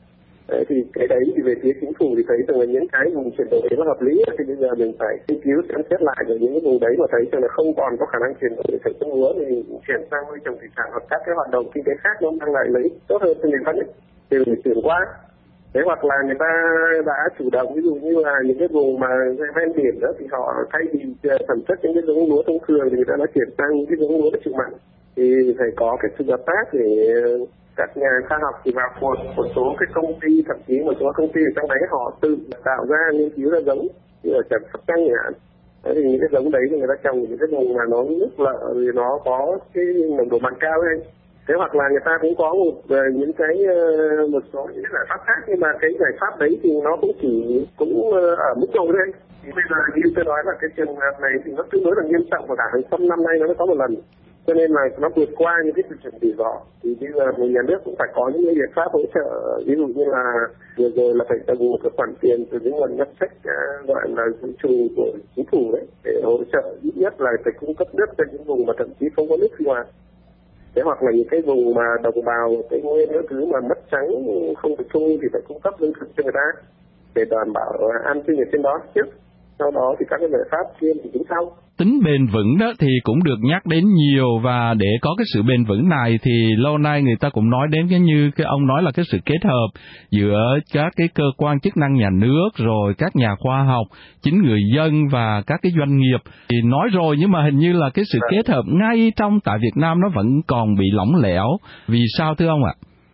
[SPEAKER 18] Đấy, thì cái đấy thì về phía chính phủ thì thấy rằng là những cái vùng chuyển đổi nó hợp lý thì bây giờ mình phải nghiên cứu xem xét lại rồi những cái vùng đấy mà thấy rằng là không còn có khả năng chuyển đổi để sản xuất lúa thì chuyển sang nuôi trồng thủy sản hoặc các cái hoạt động kinh tế khác nó mang lại lợi ích tốt hơn cho người dân ấy, thì mình chuyển qua. Thế hoặc là người ta đã chủ động, ví dụ như là những cái vùng mà ven biển đó thì họ thay vì sản xuất những cái giống lúa thông thường thì người ta đã chuyển sang những cái giống lúa chịu mặn, thì phải có cái sự hợp tác để các nhà khoa học thì vào cuộc, một số cái công ty, thậm chí một số công ty ở trong đấy họ tự tạo ra nghiên cứu ra giống như ở trạm Sóc Trăng chẳng hạn. Thì những cái giống đấy thì người ta trồng những cái vùng mà nó nước lợ thì nó có cái nồng độ mặn cao hơn. Thế hoặc là người ta cũng có những cái một số những cái giải pháp khác, nhưng mà cái giải pháp đấy thì nó cũng ở mức độ thôi. Thì bây giờ như tôi nói là cái trường hợp này thì nó tương đối là nghiêm trọng và cả hàng trăm năm nay nó mới có một lần. Cho nên là nó vượt qua những cái sự chuẩn bị đó. Thì bây giờ nhà nước cũng phải có những cái biện pháp hỗ trợ, ví dụ như là vừa rồi là phải dùng một cái khoản tiền từ những nguồn ngân sách gọi là dự trù của chính phủ đấy để hỗ trợ ít nhất là phải cung cấp nước cho những vùng mà thậm chí không có nước sinh hoạt. Thế hoặc là những cái vùng mà đồng bào cái nguyên những thứ mà mất trắng không được thu thì phải cung cấp lương thực cho người ta để đảm bảo an sinh ở trên đó trước. Sau đó thì các cái giải pháp kia thì tính sau.
[SPEAKER 17] Tính bền vững đó thì cũng được nhắc đến nhiều, và để có cái sự bền vững này thì lâu nay người ta cũng nói đến cái như cái ông nói là cái sự kết hợp giữa các cái cơ quan chức năng nhà nước rồi các nhà khoa học, chính người dân và các cái doanh nghiệp. Thì nói rồi nhưng mà hình như là cái sự kết hợp ngay trong tại Việt Nam nó vẫn còn bị lỏng lẻo. Vì sao thưa ông ạ?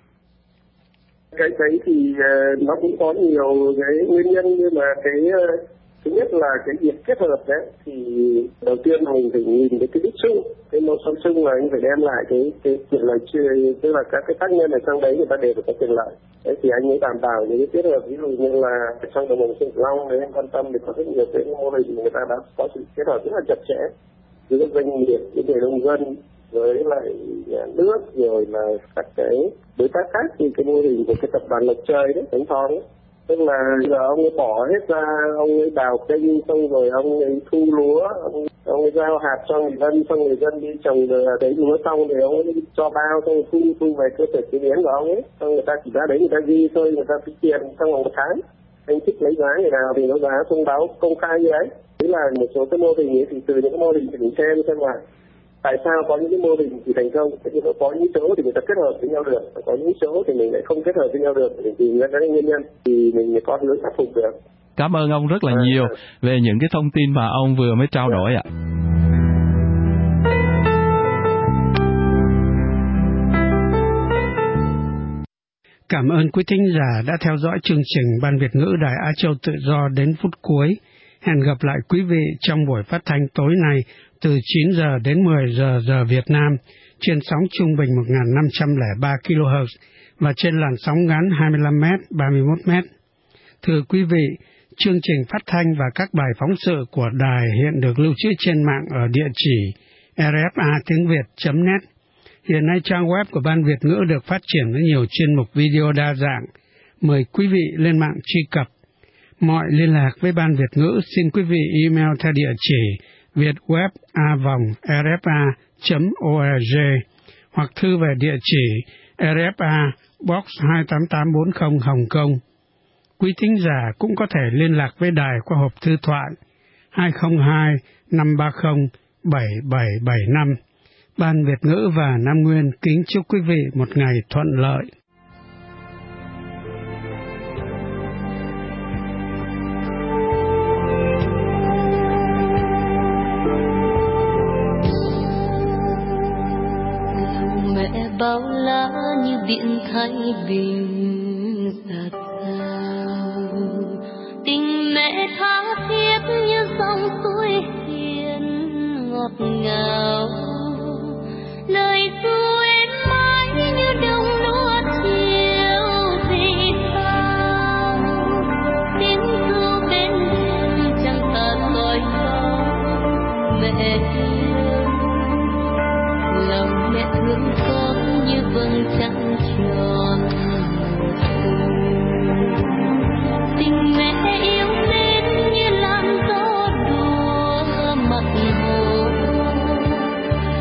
[SPEAKER 18] Cái đấy thì nó cũng có nhiều cái nguyên nhân, nhưng mà cái thứ nhất là cái việc kết hợp đấy thì đầu tiên mình phải nhìn cái đích chung, cái mâu thuẫn chung là anh phải đem lại cái quyền lợi, tức là các cái tác nhân ở trong đấy người ta đều phải có quyền lợi. Đấy thì anh mới đảm bảo những cái kết hợp, ví dụ như là trong đồng bằng sông Cửu Long đấy, em quan tâm thì có rất nhiều cái mô hình người ta đã có sự kết hợp rất là chặt chẽ giữa các doanh nghiệp, với người nông dân, với lại nhà nước, rồi là các cái đối tác khác, thì cái mô hình của cái tập đoàn Lộc Trời đấy, Khánh Thọ đấy. Tức là giờ ông ấy bỏ hết ra, ông ấy đào kênh, xong rồi ông ấy thu lúa, ông ấy giao hạt cho người dân, xong người dân đi trồng đấy lúa xong thì ông ấy cho bao, xong rồi thu về cơ sở chế biến của ông ấy, xong người ta chỉ ra đấy người ta ghi thôi, người ta tính tiền trong vòng 1 tháng, anh thích lấy giá người nào thì nó giá thông báo công khai như đấy. Thế là một số cái mô hình ấy thì từ những cái mô hình thì mình xem là tại sao có những cái mô hình thì thành công, thế nhưng có những chỗ thì người ta kết hợp với nhau được, có những chỗ thì mình lại không kết hợp với nhau được, để tìm ra cái nguyên nhân thì mình mới có hướng khắc phục được.
[SPEAKER 17] Cảm ơn ông rất là nhiều về những cái thông tin mà ông vừa mới trao đổi ạ.
[SPEAKER 2] Cảm ơn quý thính giả đã theo dõi chương trình Ban Việt ngữ Đài Á Châu Tự Do đến phút cuối. Hẹn gặp lại quý vị trong buổi phát thanh tối nay từ 9 giờ đến 10 giờ giờ Việt Nam trên sóng trung bình 1503 kHz và trên làn sóng ngắn 25m, 31m. Thưa quý vị, chương trình phát thanh và các bài phóng sự của đài hiện được lưu trữ trên mạng ở địa chỉ rfa.tiếng.việt.net. Hiện nay trang web của Ban Việt ngữ được phát triển với nhiều chuyên mục video đa dạng. Mời quý vị lên mạng truy cập. Mọi liên lạc với Ban Việt ngữ xin quý vị email theo địa chỉ vietweb@rfa.org hoặc thư về địa chỉ RFA Box 28840 Hồng Kông. Quý thính giả cũng có thể liên lạc với đài qua hộp thư thoại 202 530 7775. Ban Việt ngữ và Nam Nguyên kính chúc quý vị một ngày thuận lợi.
[SPEAKER 19] Bao la như biển Thái Bình dạt dào, tình mẹ tha thiết như dòng suối hiền ngọt ngào, lời ru êm mãi như đồng lúa chiều vì sao, tiếng ru bên đêm chẳng tàn cõi mẹ yêu, lòng mẹ thương con như vầng trăng tròn, tình mẹ yêu mến như làn gió đùa mặn hồ,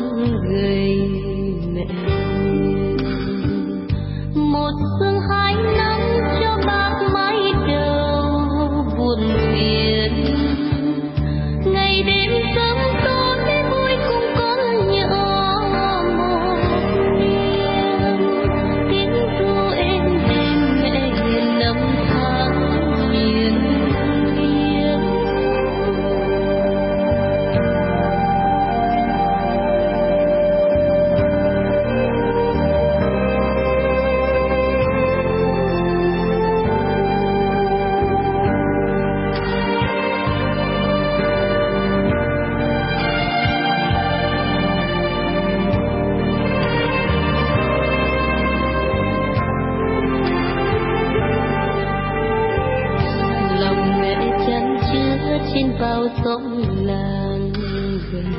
[SPEAKER 19] vẫn gầy mẹ một sương hai năm cho bác mái đầu buồn phiền ngày đêm sớm tối vui cùng con nhỏ một niềm tiếng ru êm đềm mẹ hiền năm tháng hiền hiền. Trên bao sông làng gần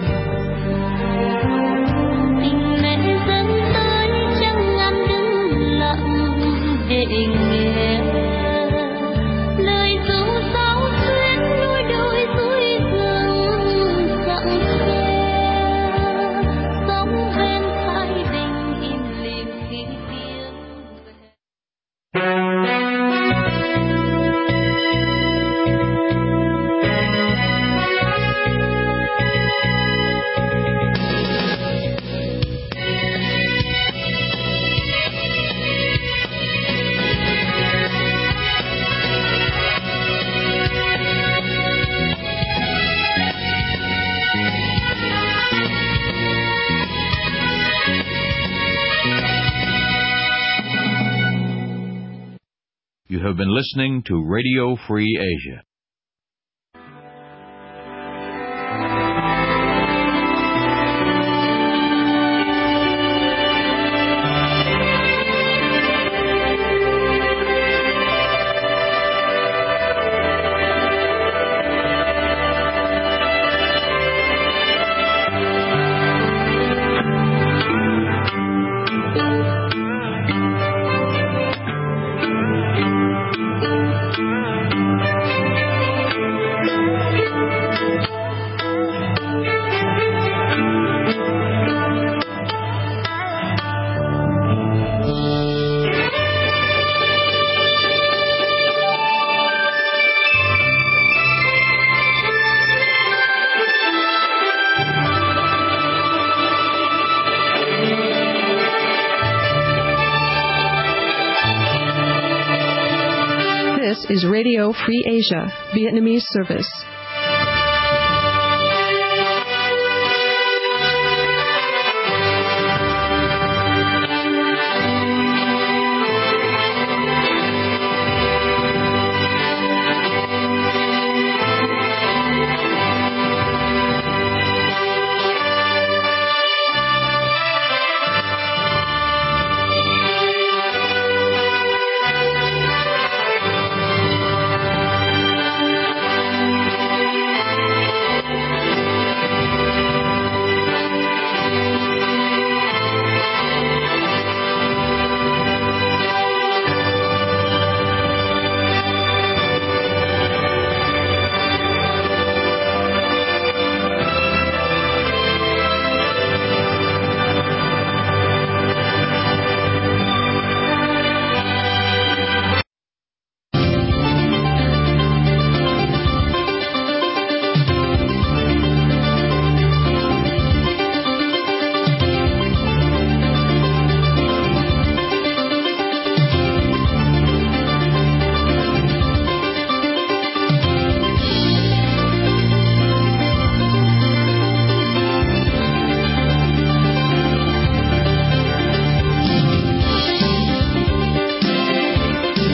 [SPEAKER 19] tình mẹ dẫn tới chẳng ngăn đứng lặng để nghe lời ru sáo xuyên núi đồi dưới rừng rặng tre sóng ven Thái Bình im lìm khi tiếng
[SPEAKER 1] You have been listening to Radio Free Asia.
[SPEAKER 20] This is Radio Free Asia, Vietnamese service.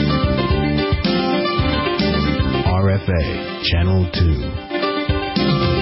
[SPEAKER 21] RFA, Channel 2.